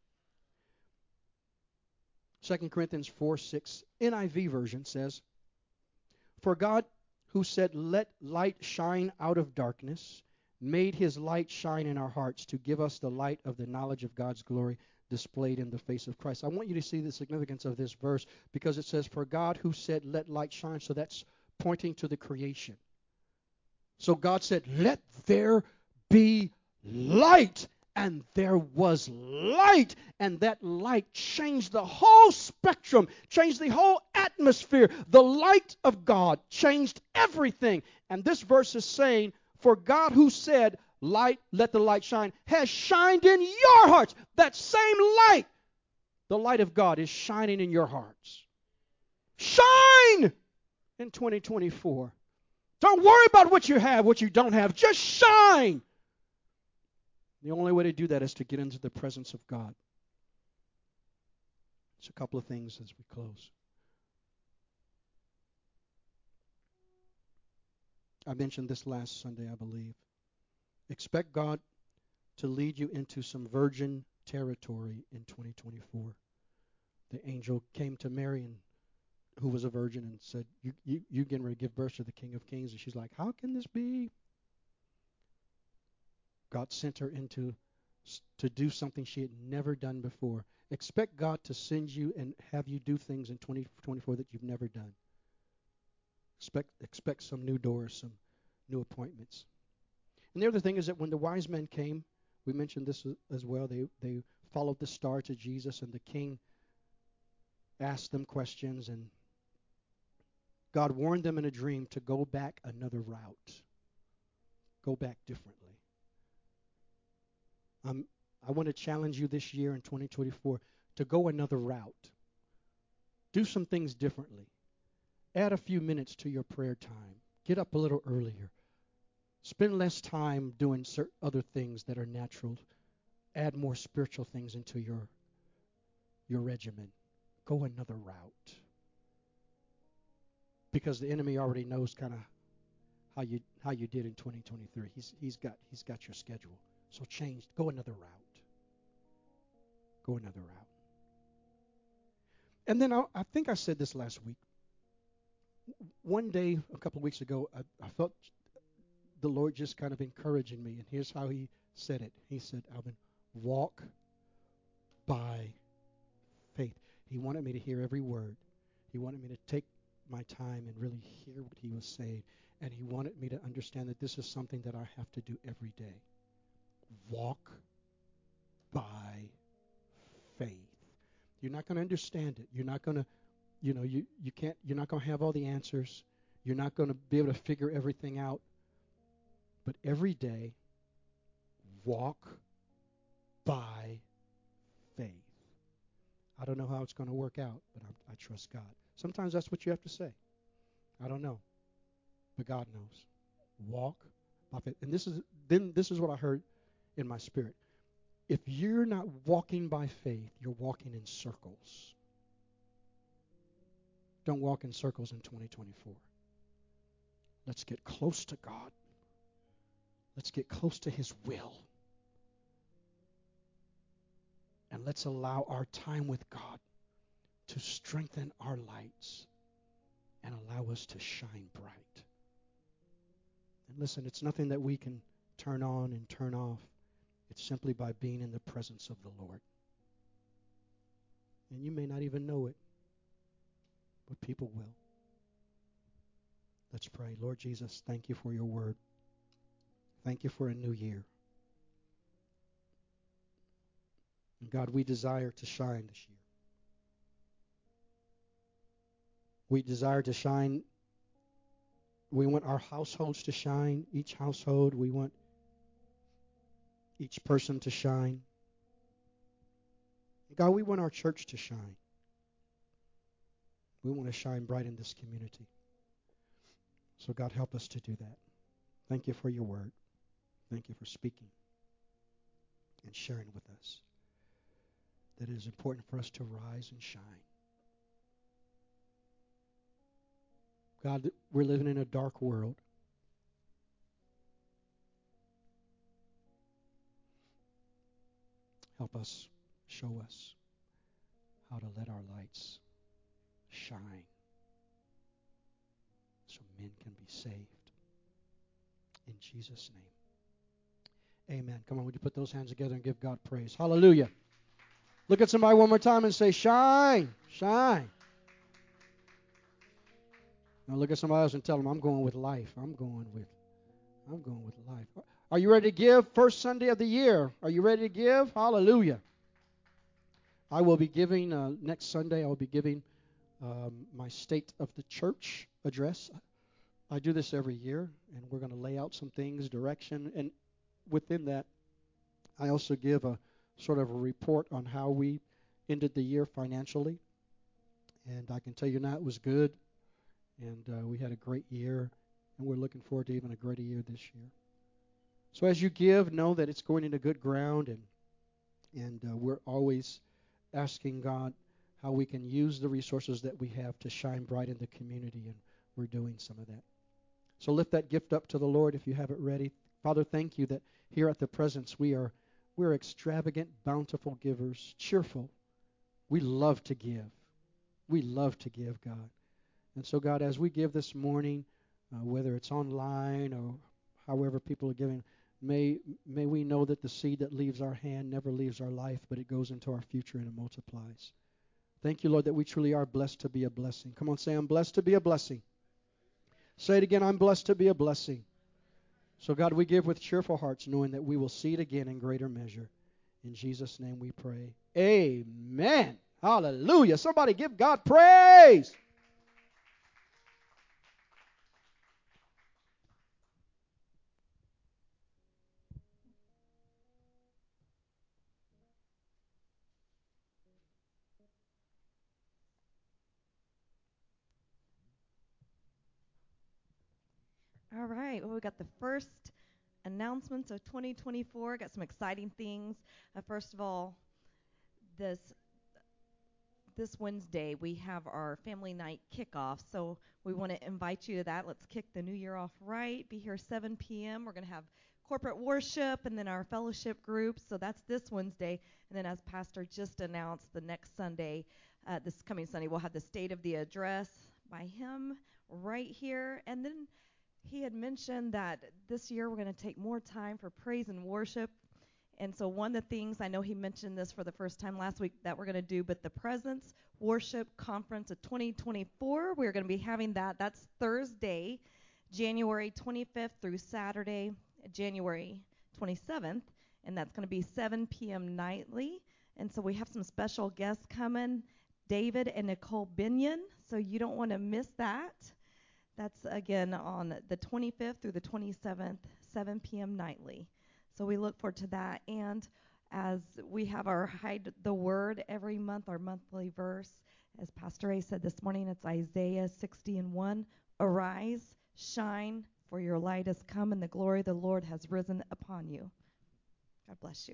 Second Corinthians four six, N I V version says, for God who said, let light shine out of darkness, made his light shine in our hearts to give us the light of the knowledge of God's glory displayed in the face of Christ. I want you to see the significance of this verse because it says, for God who said, let light shine. So that's pointing to the creation. So God said, let there be light. And there was light. And that light changed the whole spectrum, changed the whole atmosphere. The light of God changed everything. And this verse is saying, for God who said, light, let the light shine, has shined in your hearts. That same light, the light of God, is shining in your hearts. Shine in twenty twenty-four. Don't worry about what you have, what you don't have. Just shine. The only way to do that is to get into the presence of God. Just a couple of things as we close. I mentioned this last Sunday, I believe. Expect God to lead you into some virgin territory in twenty twenty-four. The angel came to Mary, and, who was a virgin, and said, you, you, you're getting ready to give birth to the King of Kings. And she's like, how can this be? God sent her into to do something she had never done before. Expect God to send you and have you do things in twenty twenty-four that you've never done. Expect, expect some new doors, some new appointments. And the other thing is that when the wise men came, we mentioned this as well, they, they followed the star to Jesus, and the king asked them questions, and God warned them in a dream to go back another route. Go back differently. Um, I want to challenge you this year in twenty twenty-four to go another route. Do some things differently. Add a few minutes to your prayer time. Get up a little earlier. Spend less time doing certain other things that are natural. Add more spiritual things into your, your regimen. Go another route. Because the enemy already knows kind of how you how you did in twenty twenty-three. He's he's got he's got your schedule. So change. Go another route. Go another route. And then I, I think I said this last week. One day, a couple of weeks ago, I, I felt the Lord just kind of encouraging me. And here's how he said it. He said, Alvin, walk by faith. He wanted me to hear every word. He wanted me to take my time and really hear what he was saying. And he wanted me to understand that this is something that I have to do every day. Walk by faith. You're not going to understand it. You're not going to, you know, you, you can't, you're not going to have all the answers. You're not going to be able to figure everything out. But every day, walk by faith. I don't know how it's going to work out, but I, I trust God. Sometimes that's what you have to say. I don't know, but God knows. Walk by faith. And this is then this is what I heard in my spirit. If you're not walking by faith, you're walking in circles. Don't walk in circles in twenty twenty-four. Let's get close to God. Let's get close to His will. And let's allow our time with God to strengthen our lights and allow us to shine bright. And listen, it's nothing that we can turn on and turn off. It's simply by being in the presence of the Lord. And you may not even know it, but people will. Let's pray. Lord Jesus, thank you for your word. Thank you for a new year. And God, we desire to shine this year. We desire to shine. We want our households to shine. Each household, we want each person to shine. God, we want our church to shine. We want to shine bright in this community. So God, help us to do that. Thank you for your word. Thank you for speaking and sharing with us that it is important for us to rise and shine. God, we're living in a dark world. Help us, show us how to let our lights shine so men can be saved. In Jesus' name. Amen. Come on, would you put those hands together and give God praise? Hallelujah. Look at somebody one more time and say, shine, shine. Now look at somebody else and tell them, I'm going with life. I'm going with, I'm going with life. Are you ready to give? First Sunday of the year. Are you ready to give? Hallelujah. I will be giving, uh, next Sunday, I will be giving um, my State of the Church address. I do this every year, and we're going to lay out some things, direction, and within that, I also give a sort of a report on how we ended the year financially. And I can tell you now it was good, and uh, we had a great year, and we're looking forward to even a greater year this year. So as you give, know that it's going into good ground, and and uh, we're always asking God how we can use the resources that we have to shine bright in the community, and we're doing some of that. So lift that gift up to the Lord if you have it ready. Father, thank you that here at the presence we are we're extravagant, bountiful givers, cheerful. We love to give. We love to give, God. And so, God, as we give this morning, uh, whether it's online or however people are giving, may may we know that the seed that leaves our hand never leaves our life, but it goes into our future and it multiplies. Thank you, Lord, that we truly are blessed to be a blessing. Come on, say, I'm blessed to be a blessing. Say it again, I'm blessed to be a blessing. So, God, we give with cheerful hearts, knowing that we will see it again in greater measure. In Jesus' name we pray. Amen. Hallelujah. Somebody give God praise. All right. Well, we got the first announcements of twenty twenty-four. Got some exciting things. Uh, first of all, this this Wednesday we have our family night kickoff. So we want to invite you to that. Let's kick the new year off right. Be here seven p.m. We're going to have corporate worship and then our fellowship groups. So that's this Wednesday. And then as Pastor just announced, the next Sunday, uh, this coming Sunday, we'll have the State of the Address by him right here. And then he had mentioned that this year we're going to take more time for praise and worship. And so one of the things, I know he mentioned this for the first time last week, that we're going to do, but the Presence Worship Conference of twenty twenty-four, we're going to be having that. That's Thursday, January twenty-fifth through Saturday, January twenty-seventh. And that's going to be seven p.m. nightly. And so we have some special guests coming, David and Nicole Binion. So you don't want to miss that. That's, again, on the twenty-fifth through the twenty-seventh, seven p.m. nightly. So we look forward to that. And as we have our Hide the Word every month, our monthly verse, as Pastor A said this morning, it's Isaiah sixty and one. Arise, shine, for your light has come, and the glory of the Lord has risen upon you. God bless you.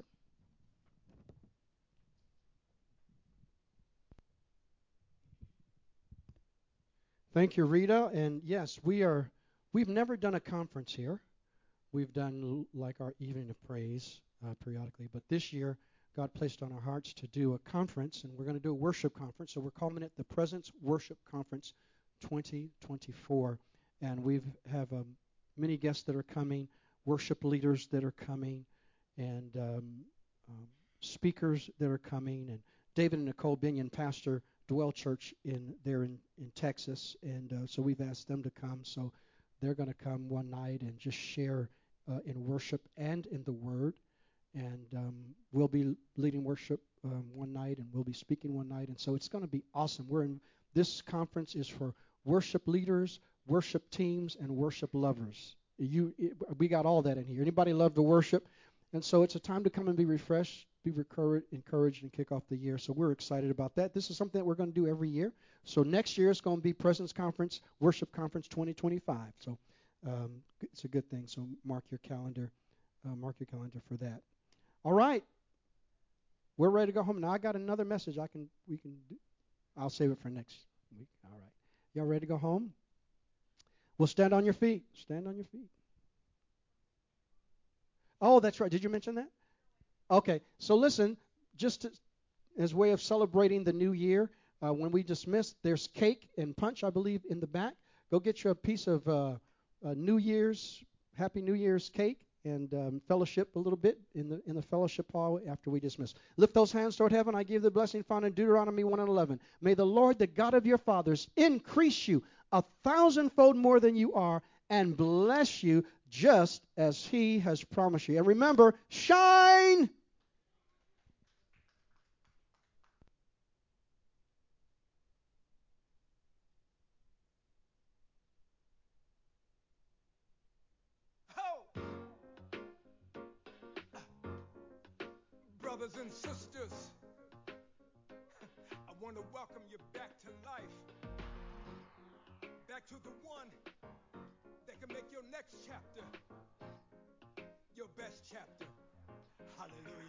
Thank you, Rita. And yes, we are. We've never done a conference here. We've done like our evening of praise uh, periodically, but this year God placed on our hearts to do a conference, and we're going to do a worship conference. So we're calling it the Presence Worship Conference twenty twenty-four, and we have um, many guests that are coming, worship leaders that are coming, and um, um, speakers that are coming. And David and Nicole Binion pastor Dwell Church in there in, in Texas, and uh, so we've asked them to come. So they're going to come one night and just share uh, in worship and in the Word. And um, we'll be leading worship um, one night, and we'll be speaking one night. And so it's going to be awesome. We're in this conference is for worship leaders, worship teams, and worship lovers. You, it, we got all that in here. Anybody love to worship? And so it's a time to come and be refreshed, be recur- encouraged, and kick off the year. So we're excited about that. This is something that we're going to do every year. So next year it's going to be Presence Conference, Worship Conference twenty twenty-five. So um, it's a good thing. So mark your calendar, uh, mark your calendar for that. All right, we're ready to go home now. I got another message. I can we can. Do. I'll save it for next week. All right, y'all ready to go home? Well, stand on your feet. Stand on your feet. Oh, that's right. Did you mention that? Okay. So listen, just to, as way of celebrating the new year, uh, when we dismiss, there's cake and punch, I believe, in the back. Go get you a piece of uh, uh, New Year's, Happy New Year's cake, and um, fellowship a little bit in the in the fellowship hall after we dismiss. Lift those hands toward heaven. I give the blessing found in Deuteronomy one and eleven. May the Lord, the God of your fathers, increase you a thousandfold more than you are, and bless you just as he has promised you. And remember, shine. Oh! Brothers and sisters, I want to welcome you back to life. Back to the one that can make your next chapter your best chapter. Hallelujah.